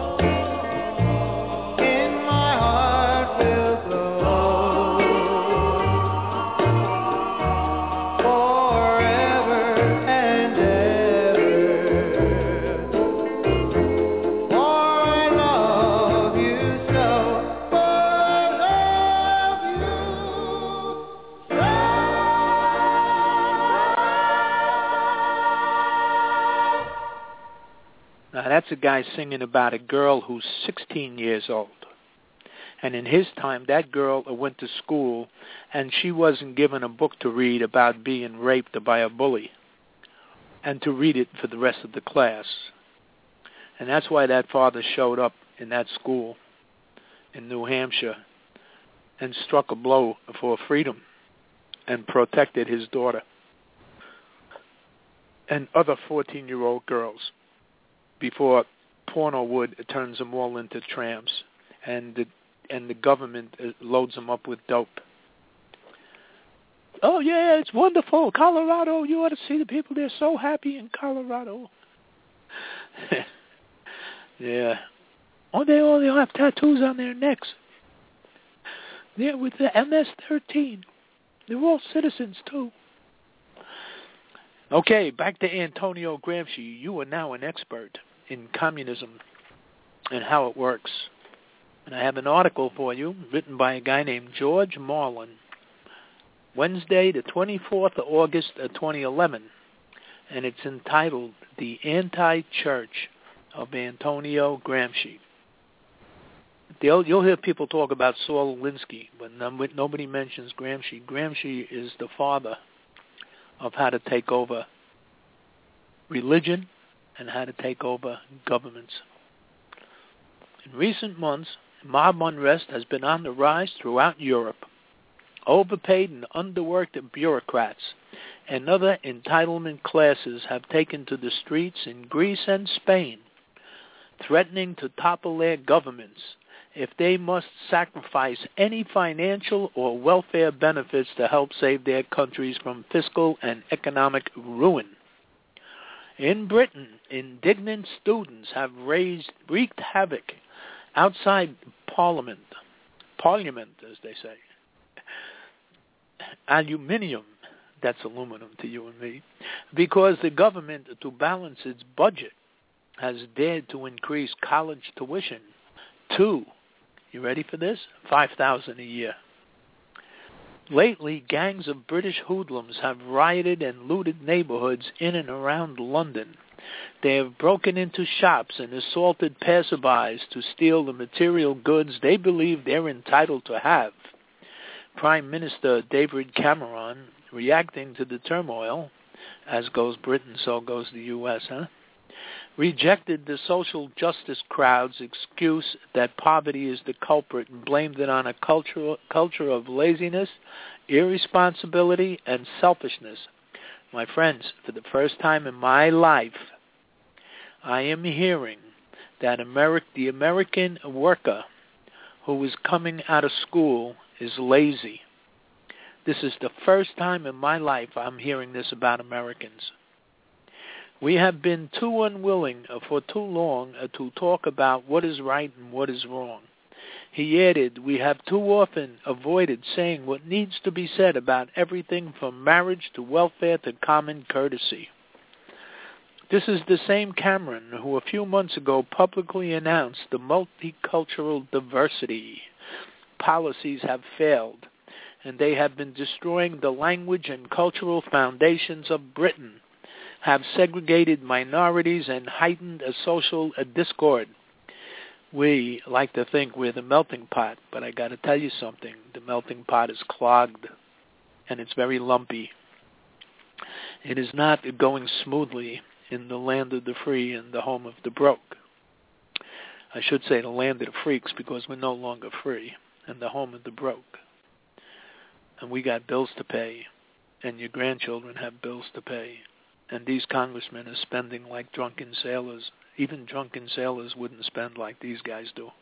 in my heart will glow forever and ever. For I love you so. I love you so. Now, that's a guy singing about a girl who's sixteen years old. And in his time, that girl went to school, and she wasn't given a book to read about being raped by a bully, and to read it for the rest of the class. And that's why that father showed up in that school in New Hampshire and struck a blow for freedom and protected his daughter and other fourteen-year-old girls before porno wood turns them all into tramps and the, and the government loads them up with dope. Oh, yeah, it's wonderful. Colorado, you ought to see the people. They're so happy in Colorado. Yeah. Oh, they all they all have tattoos on their necks. They're with the M S thirteen. They're all citizens, too. Okay, back to Antonio Gramsci. You are now an expert in communism and how it works. And I have an article for you written by a guy named George Marlin. Wednesday, the twenty-fourth of August of twenty eleven. And it's entitled The Anti-Church of Antonio Gramsci. They'll, you'll hear people talk about Saul Alinsky, but nobody mentions Gramsci. Gramsci is the father of how to take over religion and how to take over governments. In recent months, mob unrest has been on the rise throughout Europe. Overpaid and underworked bureaucrats and other entitlement classes have taken to the streets in Greece and Spain, threatening to topple their governments if they must sacrifice any financial or welfare benefits to help save their countries from fiscal and economic ruin. In Britain, indignant students have raised, wreaked havoc outside Parliament, Parliament, as they say. Aluminium, that's aluminum to you and me, because the government, to balance its budget, has dared to increase college tuition to, you ready for this, five thousand dollars a year. Lately, gangs of British hoodlums have rioted and looted neighborhoods in and around London. They have broken into shops and assaulted passerbys to steal the material goods they believe they're entitled to have. Prime Minister David Cameron, reacting to the turmoil, as goes Britain, so goes the U S, huh? rejected the social justice crowd's excuse that poverty is the culprit and blamed it on a culture, culture of laziness, irresponsibility, and selfishness. My friends, for the first time in my life, I am hearing that Ameri- the American worker who is coming out of school is lazy. This is the first time in my life I'm hearing this about Americans. We have been too unwilling for too long to talk about what is right and what is wrong. He added, we have too often avoided saying what needs to be said about everything from marriage to welfare to common courtesy. This is the same Cameron who a few months ago publicly announced the multicultural diversity policies have failed, and they have been destroying the language and cultural foundations of Britain, have segregated minorities and heightened a social a discord. We like to think we're the melting pot, but I got to tell you something. The melting pot is clogged, and it's very lumpy. It is not going smoothly in the land of the free and the home of the broke. I should say the land of the freaks, because we're no longer free, and the home of the broke. And we got bills to pay, and your grandchildren have bills to pay. And these congressmen are spending like drunken sailors. Even drunken sailors wouldn't spend like these guys do.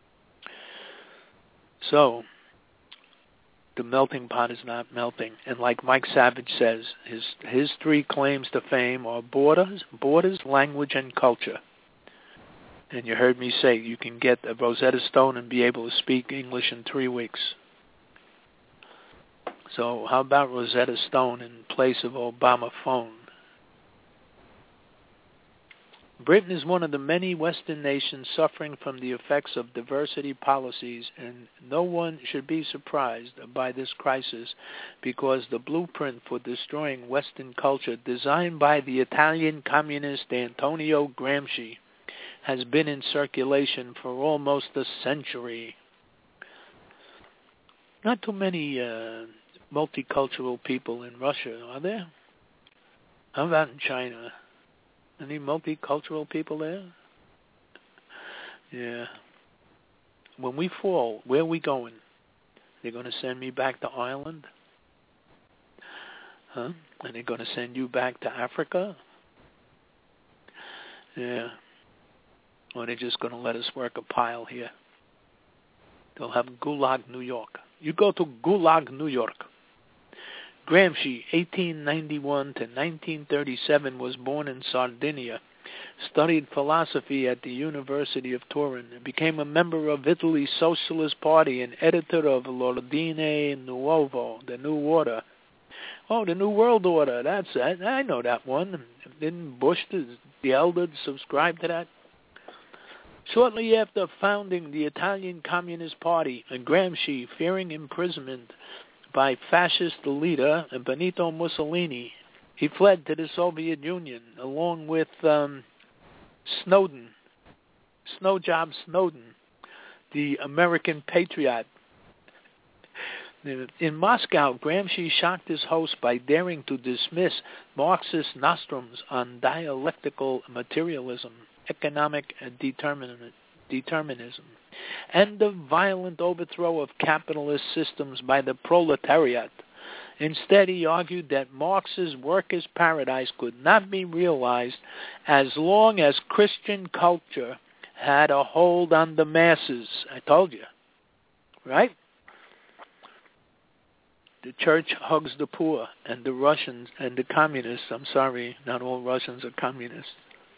So, the melting pot is not melting. And like Mike Savage says, his his three claims to fame are borders, borders, language, and culture. And you heard me say you can get a Rosetta Stone and be able to speak English in three weeks. So how about Rosetta Stone in place of Obama phone? Britain is one of the many Western nations suffering from the effects of diversity policies, and no one should be surprised by this crisis, because the blueprint for destroying Western culture designed by the Italian communist Antonio Gramsci has been in circulation for almost a century. not too many uh, multicultural people in Russia, are there? How about in China? Any multicultural people there? Yeah. When we fall, where are we going? They're going to send me back to Ireland? Huh? And they're going to send you back to Africa? Yeah. Or they're just going to let us work a pile here. They'll have Gulag, New York. You go to Gulag, New York. Gramsci, eighteen ninety-one to nineteen thirty-seven, was born in Sardinia, studied philosophy at the University of Turin, and became a member of Italy's Socialist Party and editor of L'Ordine Nuovo, the New Order. Oh, the New World Order, that's it. I know that one. Didn't Bush, the elder, subscribe to that? Shortly after founding the Italian Communist Party, Gramsci, fearing imprisonment by fascist leader Benito Mussolini, he fled to the Soviet Union along with um, Snowden, Snowjob Snowden, the American patriot. In Moscow, Gramsci shocked his host by daring to dismiss Marxist nostrums on dialectical materialism, economic determinism, determinism, and the violent overthrow of capitalist systems by the proletariat. Instead, he argued that Marx's workers' paradise could not be realized as long as Christian culture had a hold on the masses. I told you, right? The church hugs the poor, and the Russians and the communists, I'm sorry, not all Russians are communists,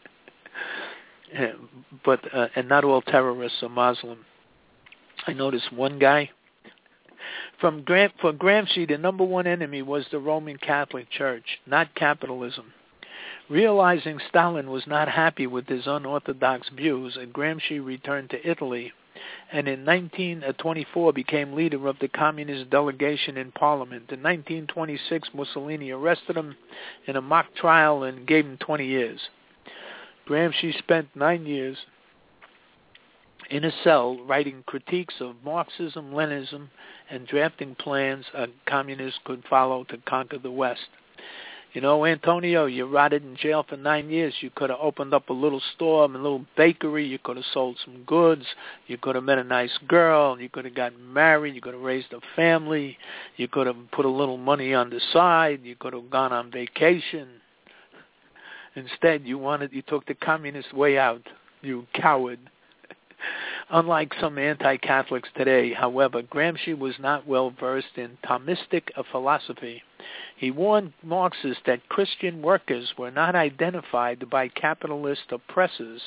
but uh, and not all terrorists are Muslim. I noticed one guy, From Gram- for Gramsci, the number one enemy was the Roman Catholic Church, not capitalism. Realizing Stalin was not happy with his unorthodox views, Gramsci returned to Italy, and in nineteen twenty-four became leader of the communist delegation in Parliament. In nineteen twenty-six, Mussolini arrested him in a mock trial and gave him twenty years. Gramsci spent nine years in a cell writing critiques of Marxism, Leninism, and drafting plans a communist could follow to conquer the West. You know, Antonio, you rotted in jail for nine years. You could have opened up a little store, a little bakery. You could have sold some goods. You could have met a nice girl. You could have gotten married. You could have raised a family. You could have put a little money on the side. You could have gone on vacation. Instead, you wanted, you took the communist way out. You coward. Unlike some anti-Catholics today, however, Gramsci was not well versed in Thomistic philosophy. He warned Marxists that Christian workers were not identified by capitalist oppressors.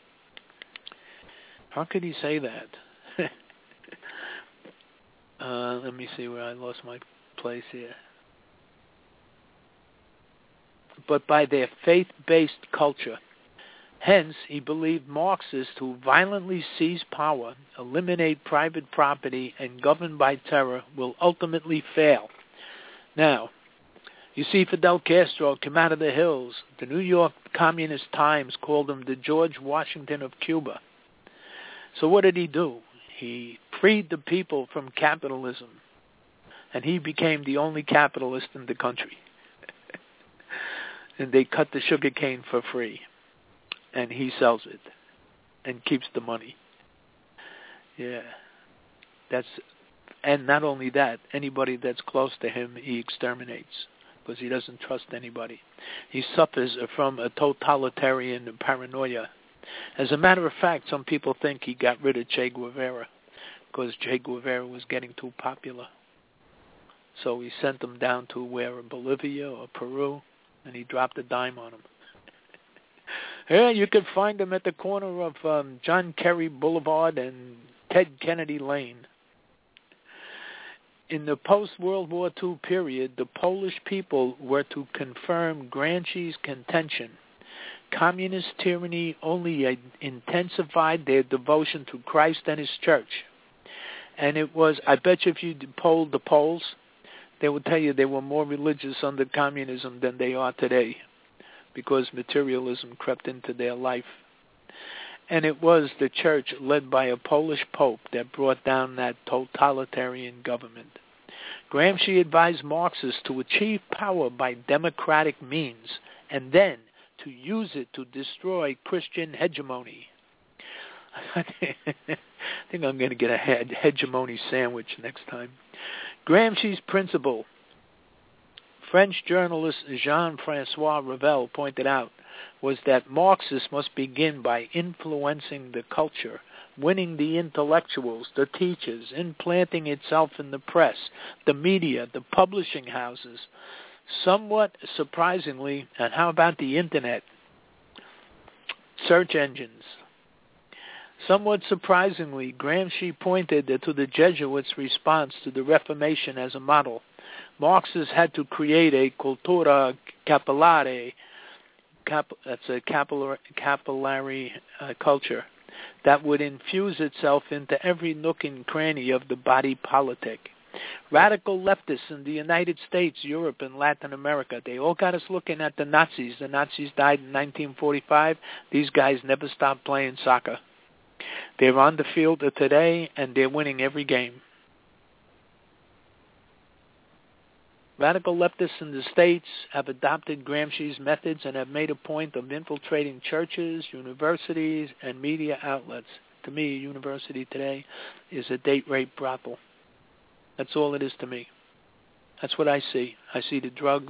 How could he say that? uh, let me see where I lost my place here. But by their faith-based culture. Hence, he believed Marxists who violently seize power, eliminate private property, and govern by terror will ultimately fail. Now, you see Fidel Castro come out of the hills. The New York Communist Times called him the George Washington of Cuba. So what did he do? He freed the people from capitalism, and he became the only capitalist in the country. And they cut the sugar cane for free. And he sells it and keeps the money. Yeah. That's, and not only that, anybody that's close to him, he exterminates because he doesn't trust anybody. He suffers from a totalitarian paranoia. As a matter of fact, some people think he got rid of Che Guevara because Che Guevara was getting too popular. So he sent him down to where, Bolivia or Peru, and he dropped a dime on him. Yeah, you could find him at the corner of um, John Kerry Boulevard and Ted Kennedy Lane. In the post-World War Two period, the Polish people were to confirm Gramsci's contention. Communist tyranny only intensified their devotion to Christ and his church. And it was, I bet you if you polled the Poles, they would tell you they were more religious under communism than they are today, because materialism crept into their life. And it was the church led by a Polish pope that brought down that totalitarian government. Gramsci advised Marxists to achieve power by democratic means and then to use it to destroy Christian hegemony. I think I'm going to get a hegemony sandwich next time. Gramsci's principle, French journalist Jean-Francois Revel pointed out, was that Marxists must begin by influencing the culture, winning the intellectuals, the teachers, implanting itself in the press, the media, the publishing houses. Somewhat surprisingly, and how about the Internet? Search engines. Somewhat surprisingly, Gramsci pointed to the Jesuits' response to the Reformation as a model. Marxists had to create a cultura capillare, cap, that's a capillary, capillary uh, culture, that would infuse itself into every nook and cranny of the body politic. Radical leftists in the United States, Europe, and Latin America, they all got us looking at the Nazis. The Nazis died in nineteen forty-five. These guys never stopped playing soccer. They're on the field today, and they're winning every game. Radical leftists in the States have adopted Gramsci's methods and have made a point of infiltrating churches, universities, and media outlets. To me, a university today is a date rape brothel. That's all it is to me. That's what I see. I see the drugs.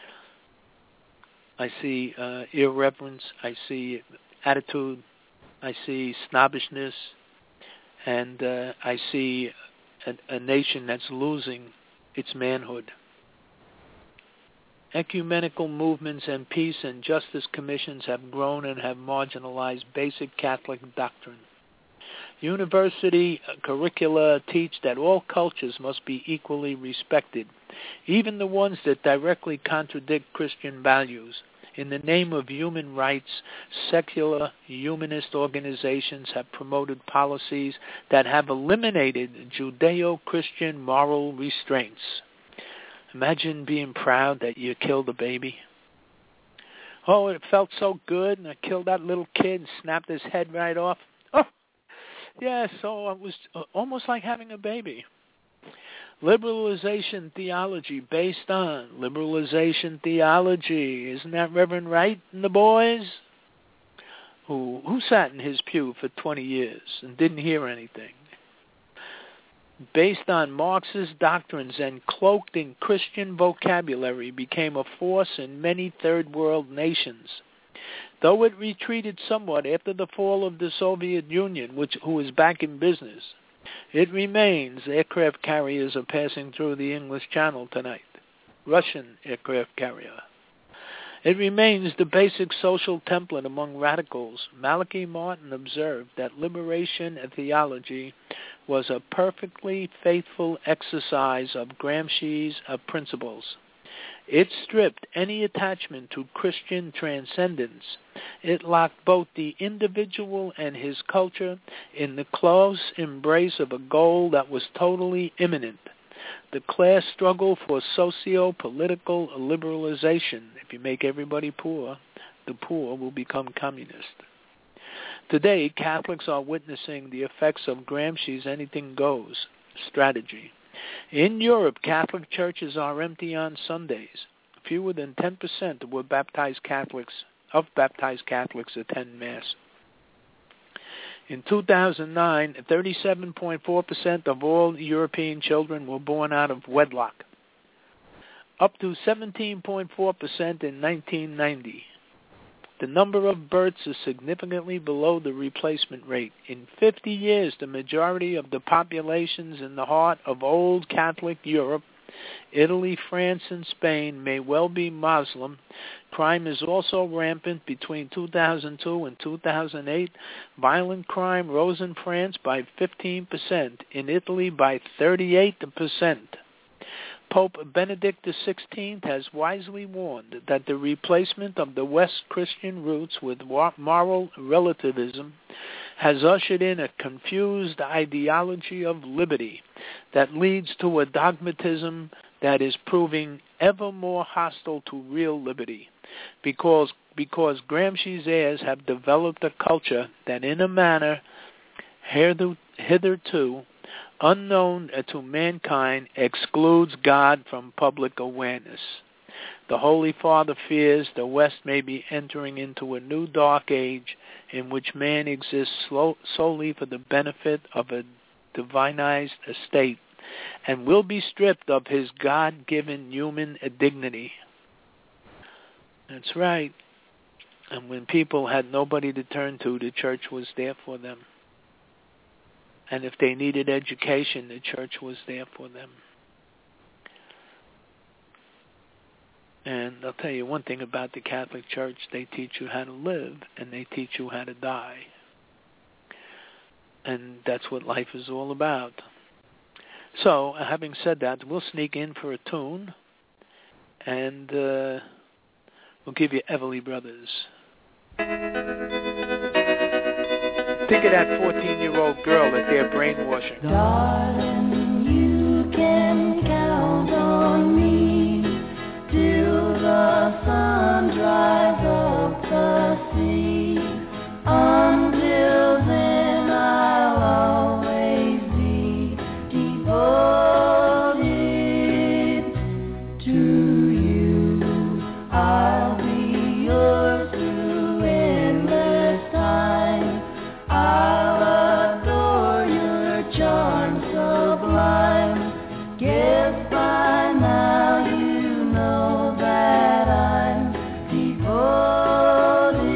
I see uh, irreverence. I see attitude. I see snobbishness. And uh, I see a, a nation that's losing its manhood. Ecumenical movements and peace and justice commissions have grown and have marginalized basic Catholic doctrine. University curricula teach that all cultures must be equally respected, even the ones that directly contradict Christian values. In the name of human rights, secular humanist organizations have promoted policies that have eliminated Judeo-Christian moral restraints. Imagine being proud that you killed a baby. Oh, it felt so good, and I killed that little kid and snapped his head right off. Oh, yeah, so it was almost like having a baby. Liberalization theology based on liberalization theology. Isn't that Reverend Wright and the boys? Who, who sat in his pew for twenty years and didn't hear anything? Based on Marxist doctrines and cloaked in Christian vocabulary, became a force in many third world nations. Though it retreated somewhat after the fall of the Soviet Union, which who is back in business, it remains. Aircraft carriers are passing through the English Channel tonight. Russian aircraft carrier. It remains the basic social template among radicals. Malachi Martin observed that liberation theology was a perfectly faithful exercise of Gramsci's uh, principles. It stripped any attachment to Christian transcendence. It locked both the individual and his culture in the close embrace of a goal that was totally imminent, the class struggle for socio-political liberalization. If you make everybody poor, the poor will become communist. Today, Catholics are witnessing the effects of Gramsci's anything goes strategy. In Europe, Catholic churches are empty on Sundays. Fewer than ten percent of baptized Catholics of baptized Catholics attend Mass. In two thousand nine, thirty-seven point four percent of all European children were born out of wedlock, up to seventeen point four percent in nineteen ninety. The number of births is significantly below the replacement rate. In fifty years, the majority of the populations in the heart of old Catholic Europe, Italy, France, and Spain, may well be Muslim. Crime is also rampant. Between two thousand two and two thousand eight, violent crime rose in France by fifteen percent, in Italy by thirty-eight percent. Pope Benedict the sixteenth has wisely warned that the replacement of the West Christian roots with moral relativism has ushered in a confused ideology of liberty that leads to a dogmatism that is proving ever more hostile to real liberty. because because Gramsci's heirs have developed a culture that in a manner hitherto unknown to mankind excludes God from public awareness. The Holy Father fears the West may be entering into a new dark age in which man exists slow, solely for the benefit of a divinized estate and will be stripped of his God-given human dignity. That's right. And when people had nobody to turn to, the church was there for them. And if they needed education, the church was there for them. And I'll tell you one thing about the Catholic Church, they teach you how to live and they teach you how to die. And that's what life is all about. So, having said that, we'll sneak in for a tune and uh, we'll give you Everly Brothers. Think of that fourteen-year-old girl that they're brainwashing. Darling, you can count on me till the sun dries up the sea. Until then, I'll always be devoted to you. I'll be yours through endless time. I'll adore your charm sublime. Guess by now you know that I'm devoted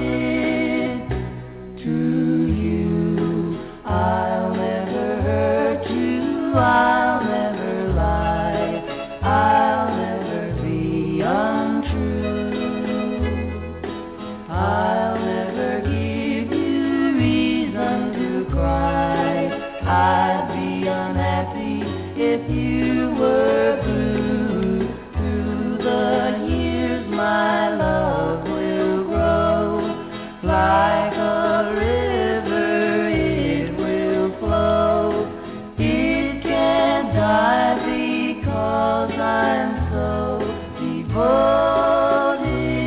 to you. I'll never hurt you, I'll never lie, I'll never be untrue. I'll never give you reason to cry. I'd be unhappy if you were blue. Through the years my love will grow. Like a river it will flow. It can't die because I'm so devoted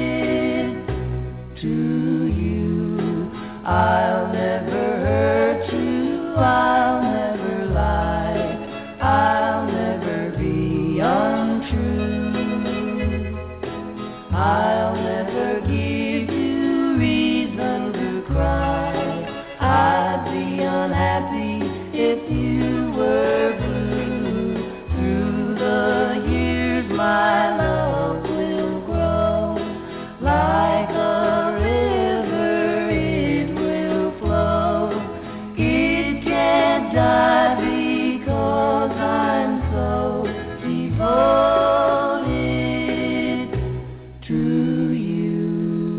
to you. I'll never hurt you, I'll never lie, I'll never be untrue. I'll never give you reason to cry. I'd be unhappy if you were blue. Through the years my love will grow. Like a river it will flow. It can't die because I'm so devoted to you.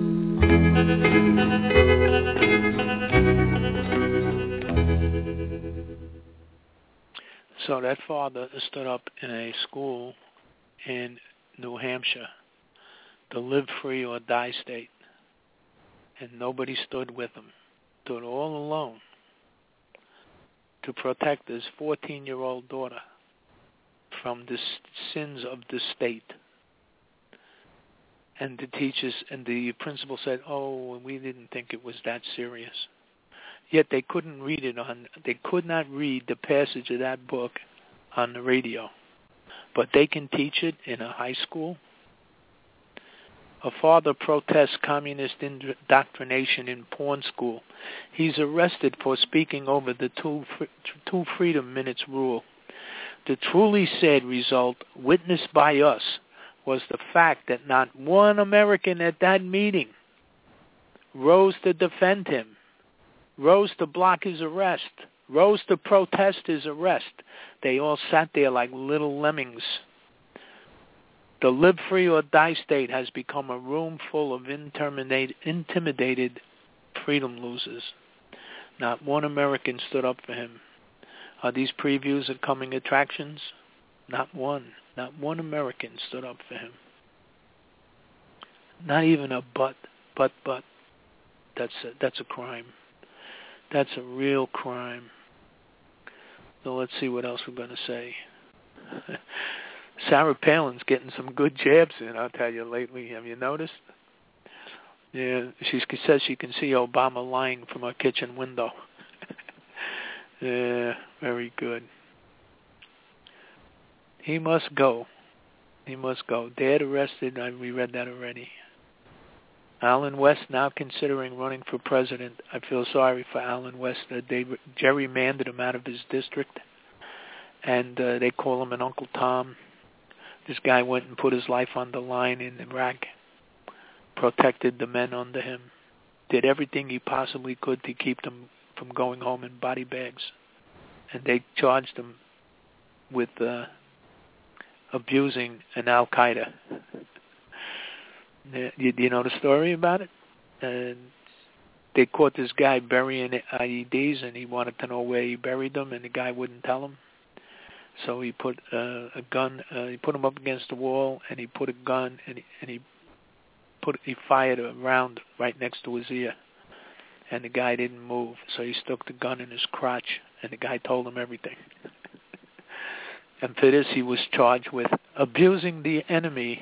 So that father stood up in a school in New Hampshire, the live free or die state, and nobody stood with him, stood all alone to protect his fourteen-year-old daughter from the sins of the state. And the teachers and the principal said, oh, we didn't think it was that serious. Yet they couldn't read it on, they could not read the passage of that book on the radio. But they can teach it in a high school. A father protests communist indoctrination in porn school. He's arrested for speaking over the two, two Freedom Minutes rule. The truly sad result, witnessed by us, was the fact that not one American at that meeting rose to defend him, rose to block his arrest, rose to protest his arrest. They all sat there like little lemmings. The live free or die state has become a room full of intimidated freedom losers. Not one American stood up for him. Are these previews of coming attractions? Not one. Not one American stood up for him. Not even a but, but, but. That's a, that's a crime. That's a real crime. So let's see what else we're going to say. Sarah Palin's getting some good jabs in, I'll tell you, lately. Have you noticed? Yeah, she says she can see Obama lying from her kitchen window. Yeah, very good. He must go. He must go. Dad arrested. I, we read that already. Alan West now considering running for president. I feel sorry for Alan West. Uh, they gerrymandered him out of his district, and uh, they call him an Uncle Tom. This guy went and put his life on the line in Iraq, protected the men under him, did everything he possibly could to keep them from going home in body bags. And they charged him with uh, abusing an Al-Qaeda. You, you know the story about it? And they caught this guy burying I E Ds, and he wanted to know where he buried them, and the guy wouldn't tell him. So he put uh, a gun. Uh, he put him up against the wall, and he put a gun, and he, and he put he fired a round right next to his ear, and the guy didn't move. So he stuck the gun in his crotch, and the guy told him everything. And for this, he was charged with abusing the enemy.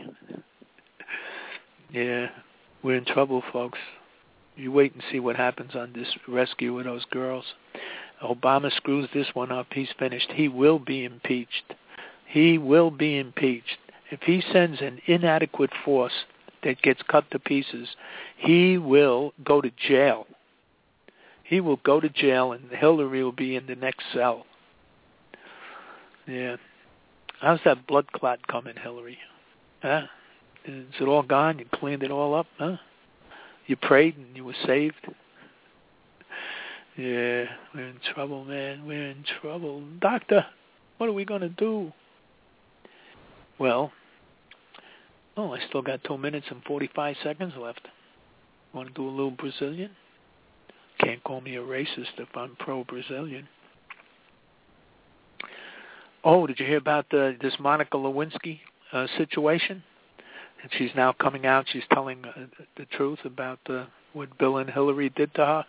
Yeah, we're in trouble, folks. You wait and see what happens on this rescue of those girls. Obama screws this one up. He's finished. He will be impeached. He will be impeached. If he sends an inadequate force that gets cut to pieces, he will go to jail. He will go to jail, and Hillary will be in the next cell. Yeah. How's that blood clot coming, Hillary? Huh? Is it all gone? You cleaned it all up? Huh? You prayed and you were saved? Yeah, we're in trouble, man. We're in trouble. Doctor, what are we going to do? Well, oh, I still got two minutes and forty-five seconds left. Want to do a little Brazilian? Can't call me a racist if I'm pro-Brazilian. Oh, did you hear about the, this Monica Lewinsky uh, situation? And she's now coming out. She's telling uh, the truth about uh, what Bill and Hillary did to her.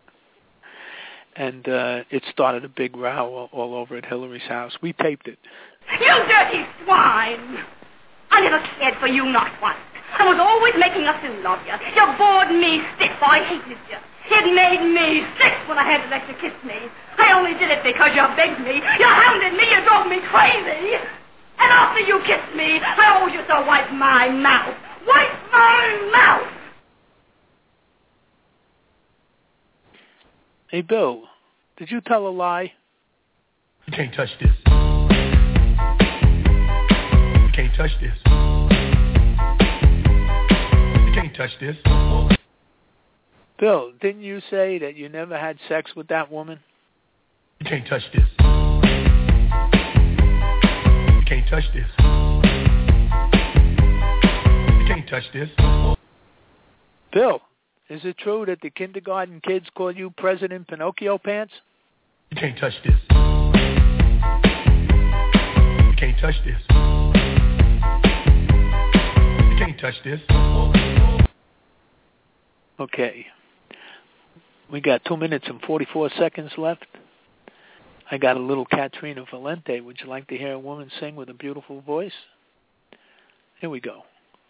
And uh, it started a big row all, all over at Hillary's house. We taped it. You dirty swine! I never cared for you, not once. I was always making a fool of you. You bored me stiff. I hated you. It made me sick when I had to let you kiss me. I only did it because you begged me. You hounded me. You drove me crazy. And after you kissed me, I always used to wipe my mouth. Wipe my mouth! Hey, Bill, did you tell a lie? You can't touch this. You can't touch this. You can't touch this. Bill, didn't you say that you never had sex with that woman? You can't touch this. You can't touch this. You can't touch this. Bill, is it true that the kindergarten kids call you President Pinocchio Pants? You can't touch this. You can't touch this. You can't touch this. Okay. We got two minutes and forty-four seconds left. I got a little Katrina Valente. Would you like to hear a woman sing with a beautiful voice? Here we go.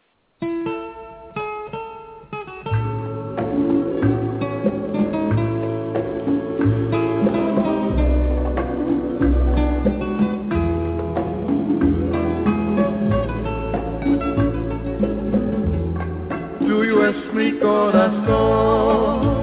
Do you es mi corazón?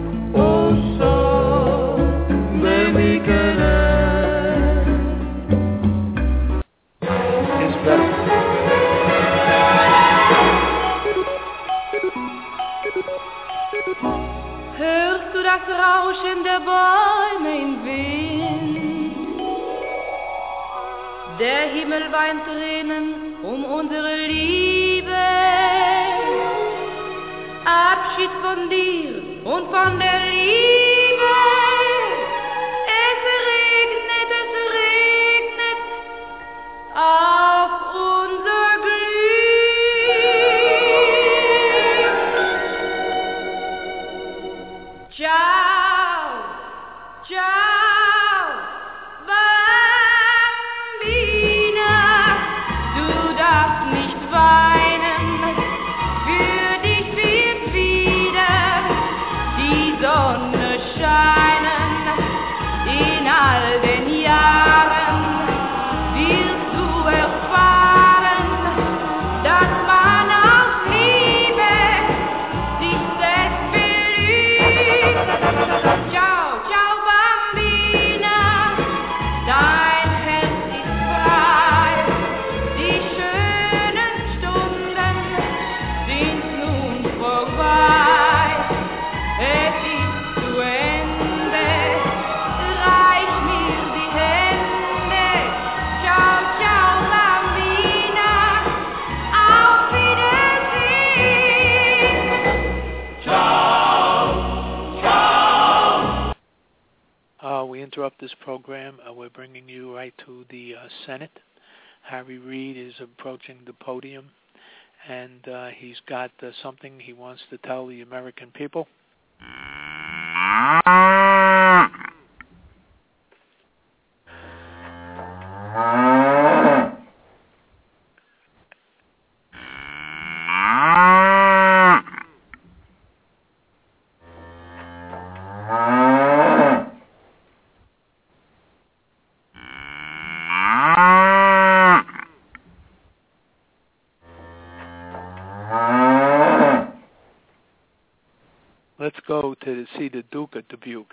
Hörst du das Rauschen der Bäume im Wind? Der Himmel weint Tränen um unsere Liebe. Abschied von dir und von der Liebe. Es regnet, es regnet auf unser Glück. Ciao, ciao, Bambina, du darfst nicht weinen, für dich wird viel. interrupt this program. Uh, we're bringing you right to the uh, Senate. Harry Reid is approaching the podium, and uh, he's got uh, something he wants to tell the American people. Let's go to see the Duke of Dubuque.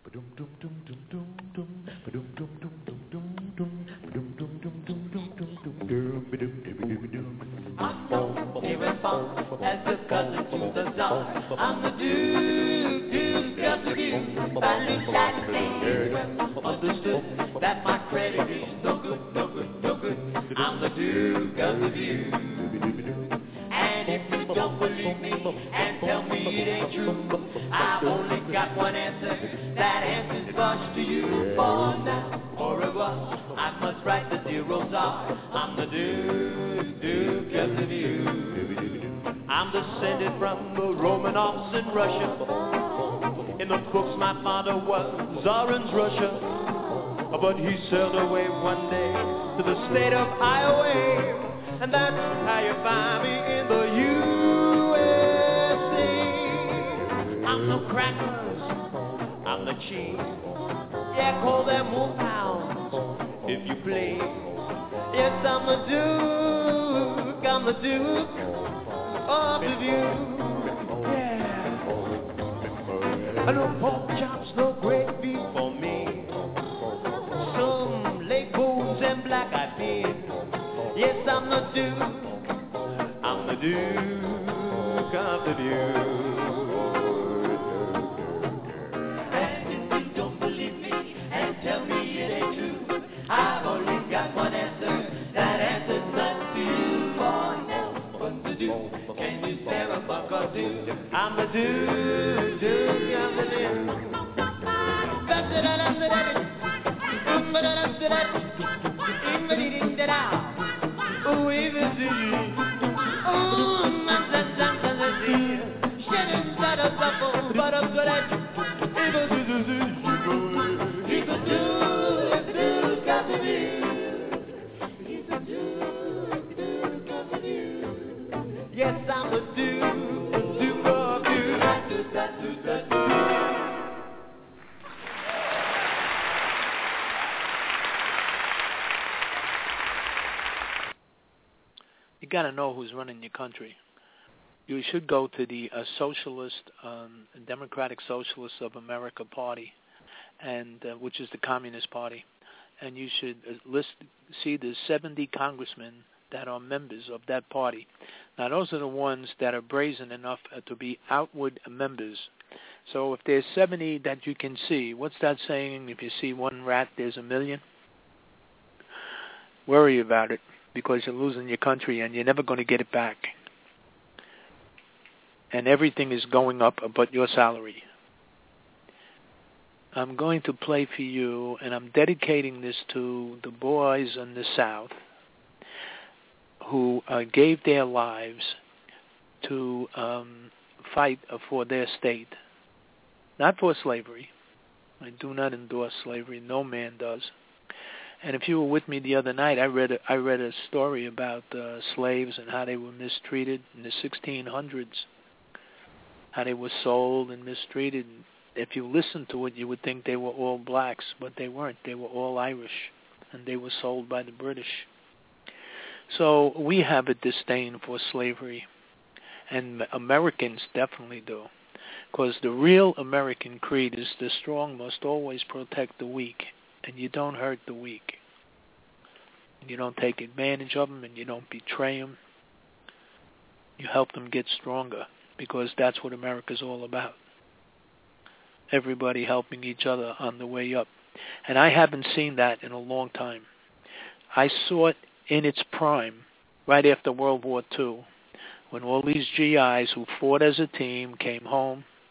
I'm known here in Boston as the cousin to the Tsar. I'm the Duke, Duke of Dubuque. Badly satisfied, understood that my credit is no good, no good, no good. I'm the Duke of Dubuque. And if you don't believe me and tell me it ain't true, I've only got one answer. That answer's bush to you. For now, au revoir, I must write the dear Rosar. I'm the Duke, Duke of Dubuque. I'm descended from the Romanovs in Russia. In the books my father was Tsar's Russia. But he sailed away one day to the state of Iowa. And that's how you find me in the U S A. I'm the crackers, I'm the cheese. Yeah, call them Motown if you please. Yes, I'm the Duke, I'm the Duke of Dubuque. Yeah. No pork chops, no gravy for me. Some leg bones and black-eyed peas. Yes, I'm the Duke, I'm the Duke of Dubuque. And if you don't believe me and tell me it ain't true, I've only got one answer. That answer's not to you, boy. Now, what to do? Can you spare a buck or two? I'm the Duke, Duke of Dubuque. Oh, even see, oh, man, that that that that see, shedding that a couple, but a good at, even to do this, he could do, do, got to be, he could do, do, got to be. Yes, I'm a Duke, Duke of Dubuque, do that, do that, do that. You got to know who's running your country. You should go to the uh, Socialist, um, Democratic Socialists of America Party, and uh, which is the Communist Party, and you should uh, list see the seventy congressmen that are members of that party. Now, those are the ones that are brazen enough uh, to be outward members. So if there's seventy that you can see, what's that saying? If you see one rat, there's a million. Worry about it, because you're losing your country and you're never going to get it back. And everything is going up but your salary. I'm going to play for you, and I'm dedicating this to the boys in the South who uh, gave their lives to um, fight for their state. Not for slavery. I do not endorse slavery. No man does. And if you were with me the other night, I read a, I read a story about uh, slaves and how they were mistreated in the sixteen hundreds, how they were sold and mistreated. If you listened to it, you would think they were all blacks, but they weren't. They were all Irish, and they were sold by the British. So we have a disdain for slavery, and Americans definitely do, because the real American creed is the strong must always protect the weak. And you don't hurt the weak. And you don't take advantage of them, and you don't betray them. You help them get stronger, because that's what America's all about. Everybody helping each other on the way up. And I haven't seen that in a long time. I saw it in its prime right after World War Two, when all these G Is who fought as a team came home,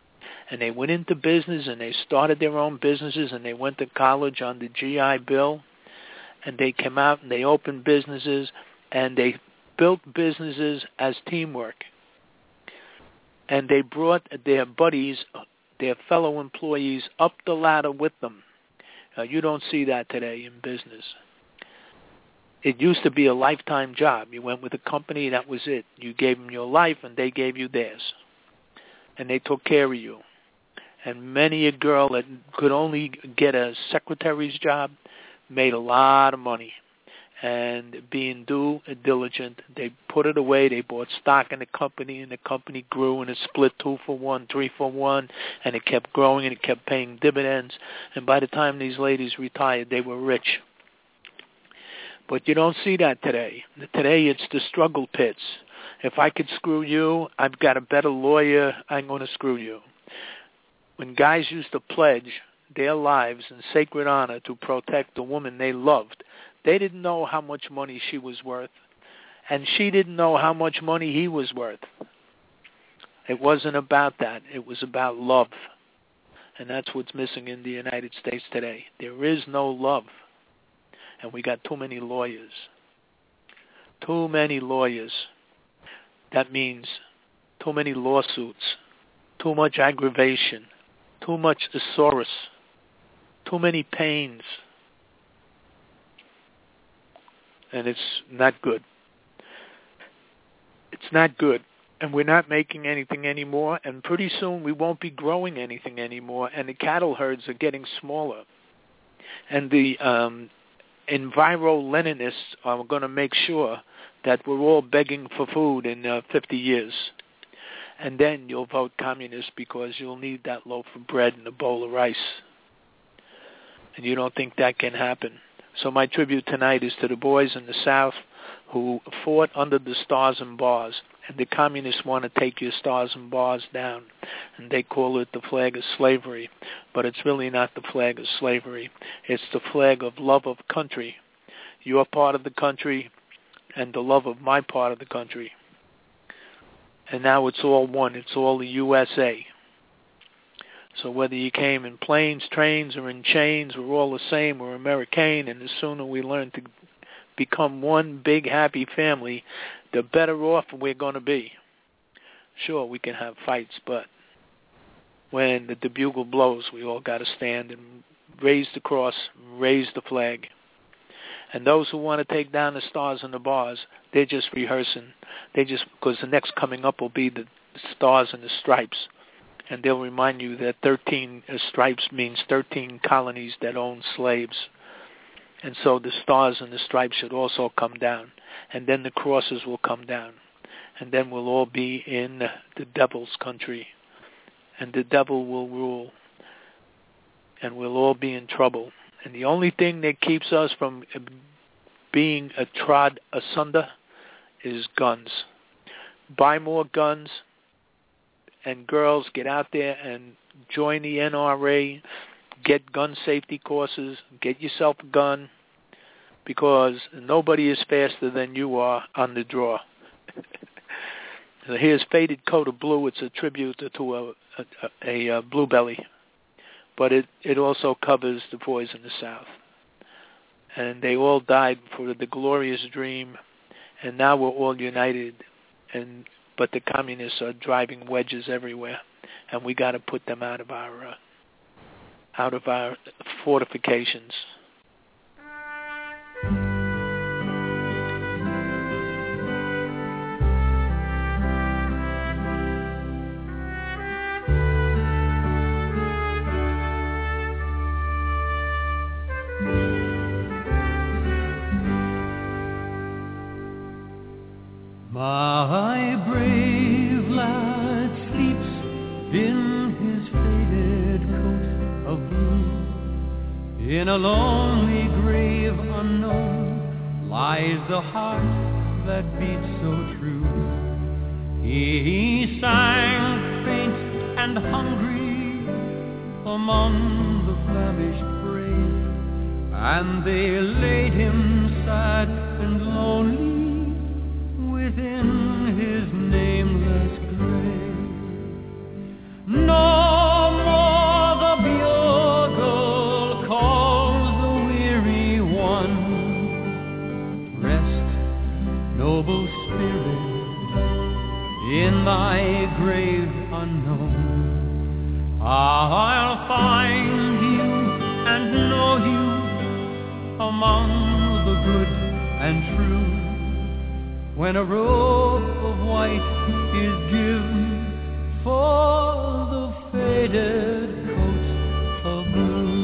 and they went into business, and they started their own businesses, and they went to college on the G I Bill, and they came out and they opened businesses, and they built businesses as teamwork. And they brought their buddies, their fellow employees, up the ladder with them. Uh, you don't see that today in business. It used to be a lifetime job. You went with a company, that was it. You gave them your life, and they gave you theirs. And they took care of you. And many a girl that could only get a secretary's job made a lot of money. And being due diligent, they put it away. They bought stock in the company, and the company grew, and it split two for one, three for one, and it kept growing, and it kept paying dividends. And by the time these ladies retired, they were rich. But you don't see that today. Today it's the struggle pits. If I could screw you, I've got a better lawyer, I'm going to screw you. When guys used to pledge their lives in sacred honor to protect the woman they loved, they didn't know how much money she was worth, and she didn't know how much money he was worth. It wasn't about that. It was about love. And that's what's missing in the United States today. There is no love. And we got too many lawyers. Too many lawyers. That means too many lawsuits, too much aggravation, too much thesaurus, too many pains. And it's not good. It's not good. And we're not making anything anymore, and pretty soon we won't be growing anything anymore, and the cattle herds are getting smaller. And the um, enviro-Leninists are going to make sure that we're all begging for food in uh, fifty years. And then you'll vote communist because you'll need that loaf of bread and a bowl of rice. And you don't think that can happen. So my tribute tonight is to the boys in the South who fought under the stars and bars. And the communists want to take your stars and bars down. And they call it the flag of slavery. But it's really not the flag of slavery. It's the flag of love of country. Your part of the country and the love of my part of the country. And now it's all one. It's all the U S A. So whether you came in planes, trains, or in chains, we're all the same. We're American, and the sooner we learn to become one big happy family, the better off we're going to be. Sure, we can have fights, but when the, the bugle blows, we all got to stand and raise the cross, raise the flag. And those who want to take down the stars and the bars, they're just rehearsing. They just, because the next coming up will be the stars and the stripes. And they'll remind you that thirteen stripes means thirteen colonies that own slaves. And so the stars and the stripes should also come down. And then the crosses will come down. And then we'll all be in the devil's country. And the devil will rule. And we'll all be in trouble. And the only thing that keeps us from being trod asunder is guns. Buy more guns. And girls, get out there and join the N R A, get gun safety courses, get yourself a gun, because nobody is faster than you are on the draw. So here's Faded Coat of Blue. It's a tribute to a, a, a, a bluebelly, but it, it also covers the boys in the South. And they all died for the glorious dream, and now we're all united, and but the communists are driving wedges everywhere, and we got to put them out of our uh, out of our fortifications. My brave lad sleeps in his faded coat of blue. In a lonely grave unknown lies the heart that beats so true. He sang faint and hungry among the famished brave, and they laid him sad and lonely within his nameless grave. No noble spirit, in thy grave unknown, I'll find you and know you among the good and true, when a robe of white is given for the faded coat of blue.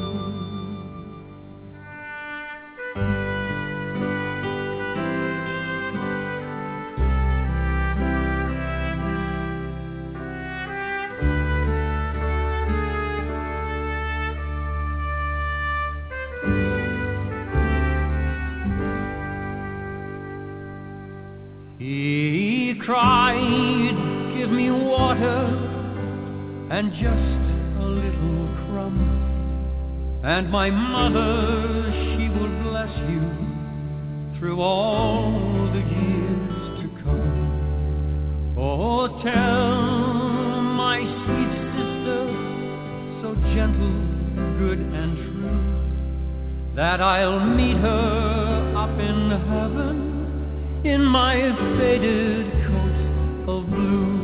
He cried, give me water and just a little crumb, and my mother, she will bless you through all the years to come. Oh, tell my sweet sister, so gentle, good and true, that I'll meet her up in heaven in my faded coat of blue.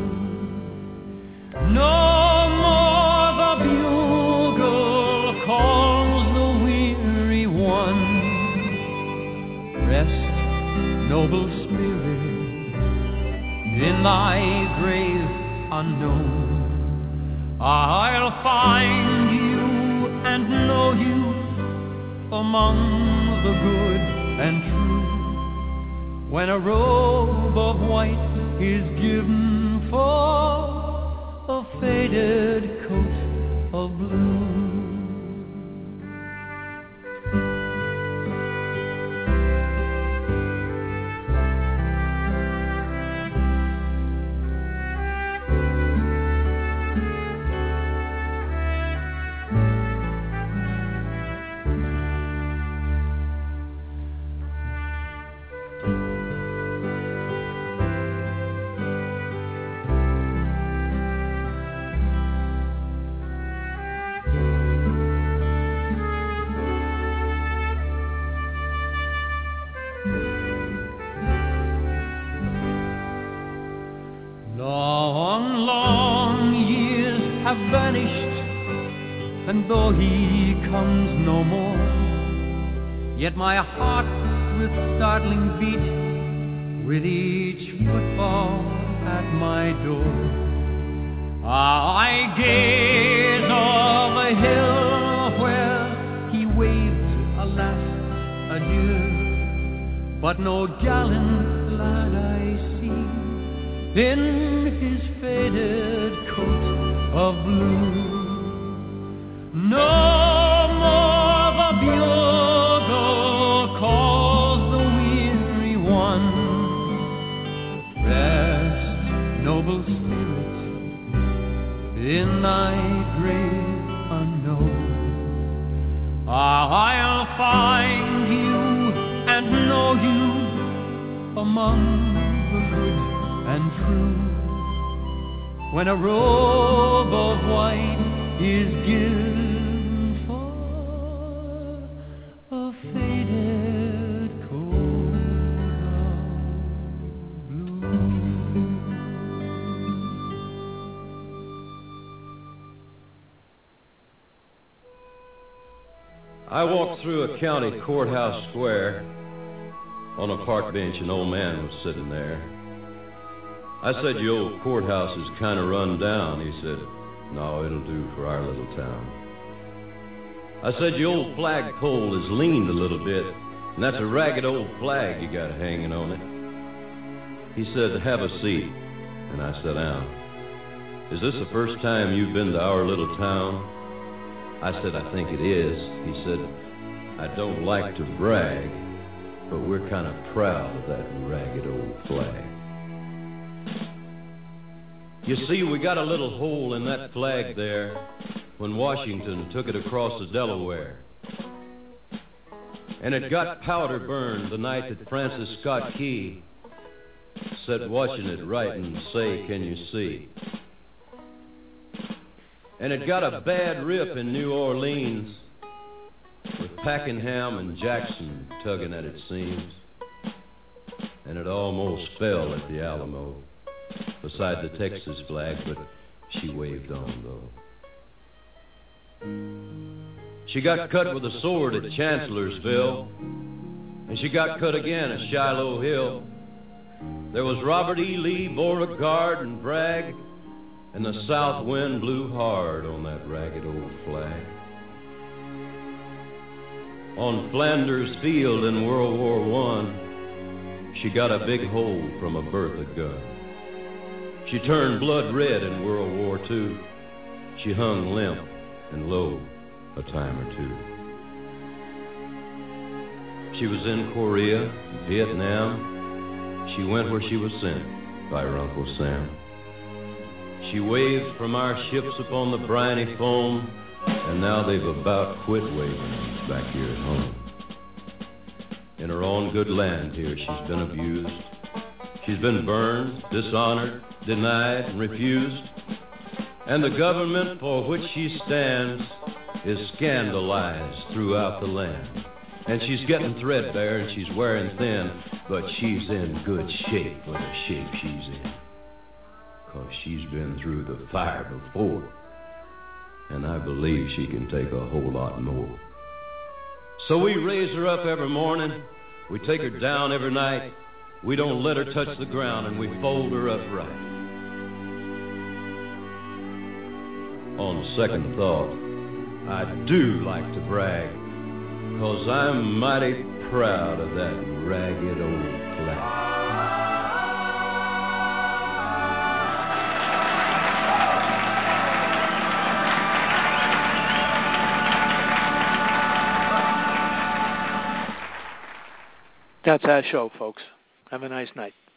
No more the bugle calls the weary one. Rest, noble spirit, in thy grave unknown. I'll find you and know you among the good and true, when a robe of white is given for a faded coat of blue. Long, long years have vanished, and though he comes no more, yet my heart with startling beat with each footfall at my door. I gaze o'er the hill where he waved a last adieu, but no gallant lad I see in his faded coat of blue. No more the bugle calls the weary one. Rest, noble spirit, in thy grave unknown. I'll find you and know you among the good and true, when a robe of white is given for a faded coat of blue. I walked through a county courthouse square. On a park bench, an old man was sitting there. I said, your old courthouse is kind of run down. He said, no, it'll do for our little town. I said, your old flagpole is leaned a little bit, and that's a ragged old flag you got hanging on it. He said, have a seat, and I sat down. Is this the first time you've been to our little town? I said, I think it is. He said, I don't like to brag, but we're kind of proud of that ragged old flag. You see, we got a little hole in that flag there when Washington took it across the Delaware. And it got powder burned the night that Francis Scott Key sat watching it write and say, can you see? And it got a bad rip in New Orleans with Pakenham and Jackson tugging at its seams. and it almost fell at the Alamo, beside the Texas flag, but she waved on, though. She got cut with a sword at Chancellorsville, and she got cut again at Shiloh Hill. There was Robert E. Lee, Beauregard, and Bragg, and the south wind blew hard on that ragged old flag. On Flanders Field in World War One, she got a big hole from a Bertha gun. She turned blood red in World War Two. She hung limp and low a time or two. She was in Korea, Vietnam. She went where she was sent by her Uncle Sam. She waved from our ships upon the briny foam, and now they've about quit waving back here at home. In her own good land here, she's been abused. She's been burned, dishonored, denied, and refused. And the government for which she stands is scandalized throughout the land. And she's getting threadbare and she's wearing thin, but she's in good shape for the shape she's in. 'Cause she's been through the fire before. And I believe she can take a whole lot more. So we raise her up every morning. We take her down every night. We don't let her touch the ground, and we fold her up right. On second thought, I do like to brag, 'cause I'm mighty proud of that ragged old flag. That's our show, folks. Have a nice night.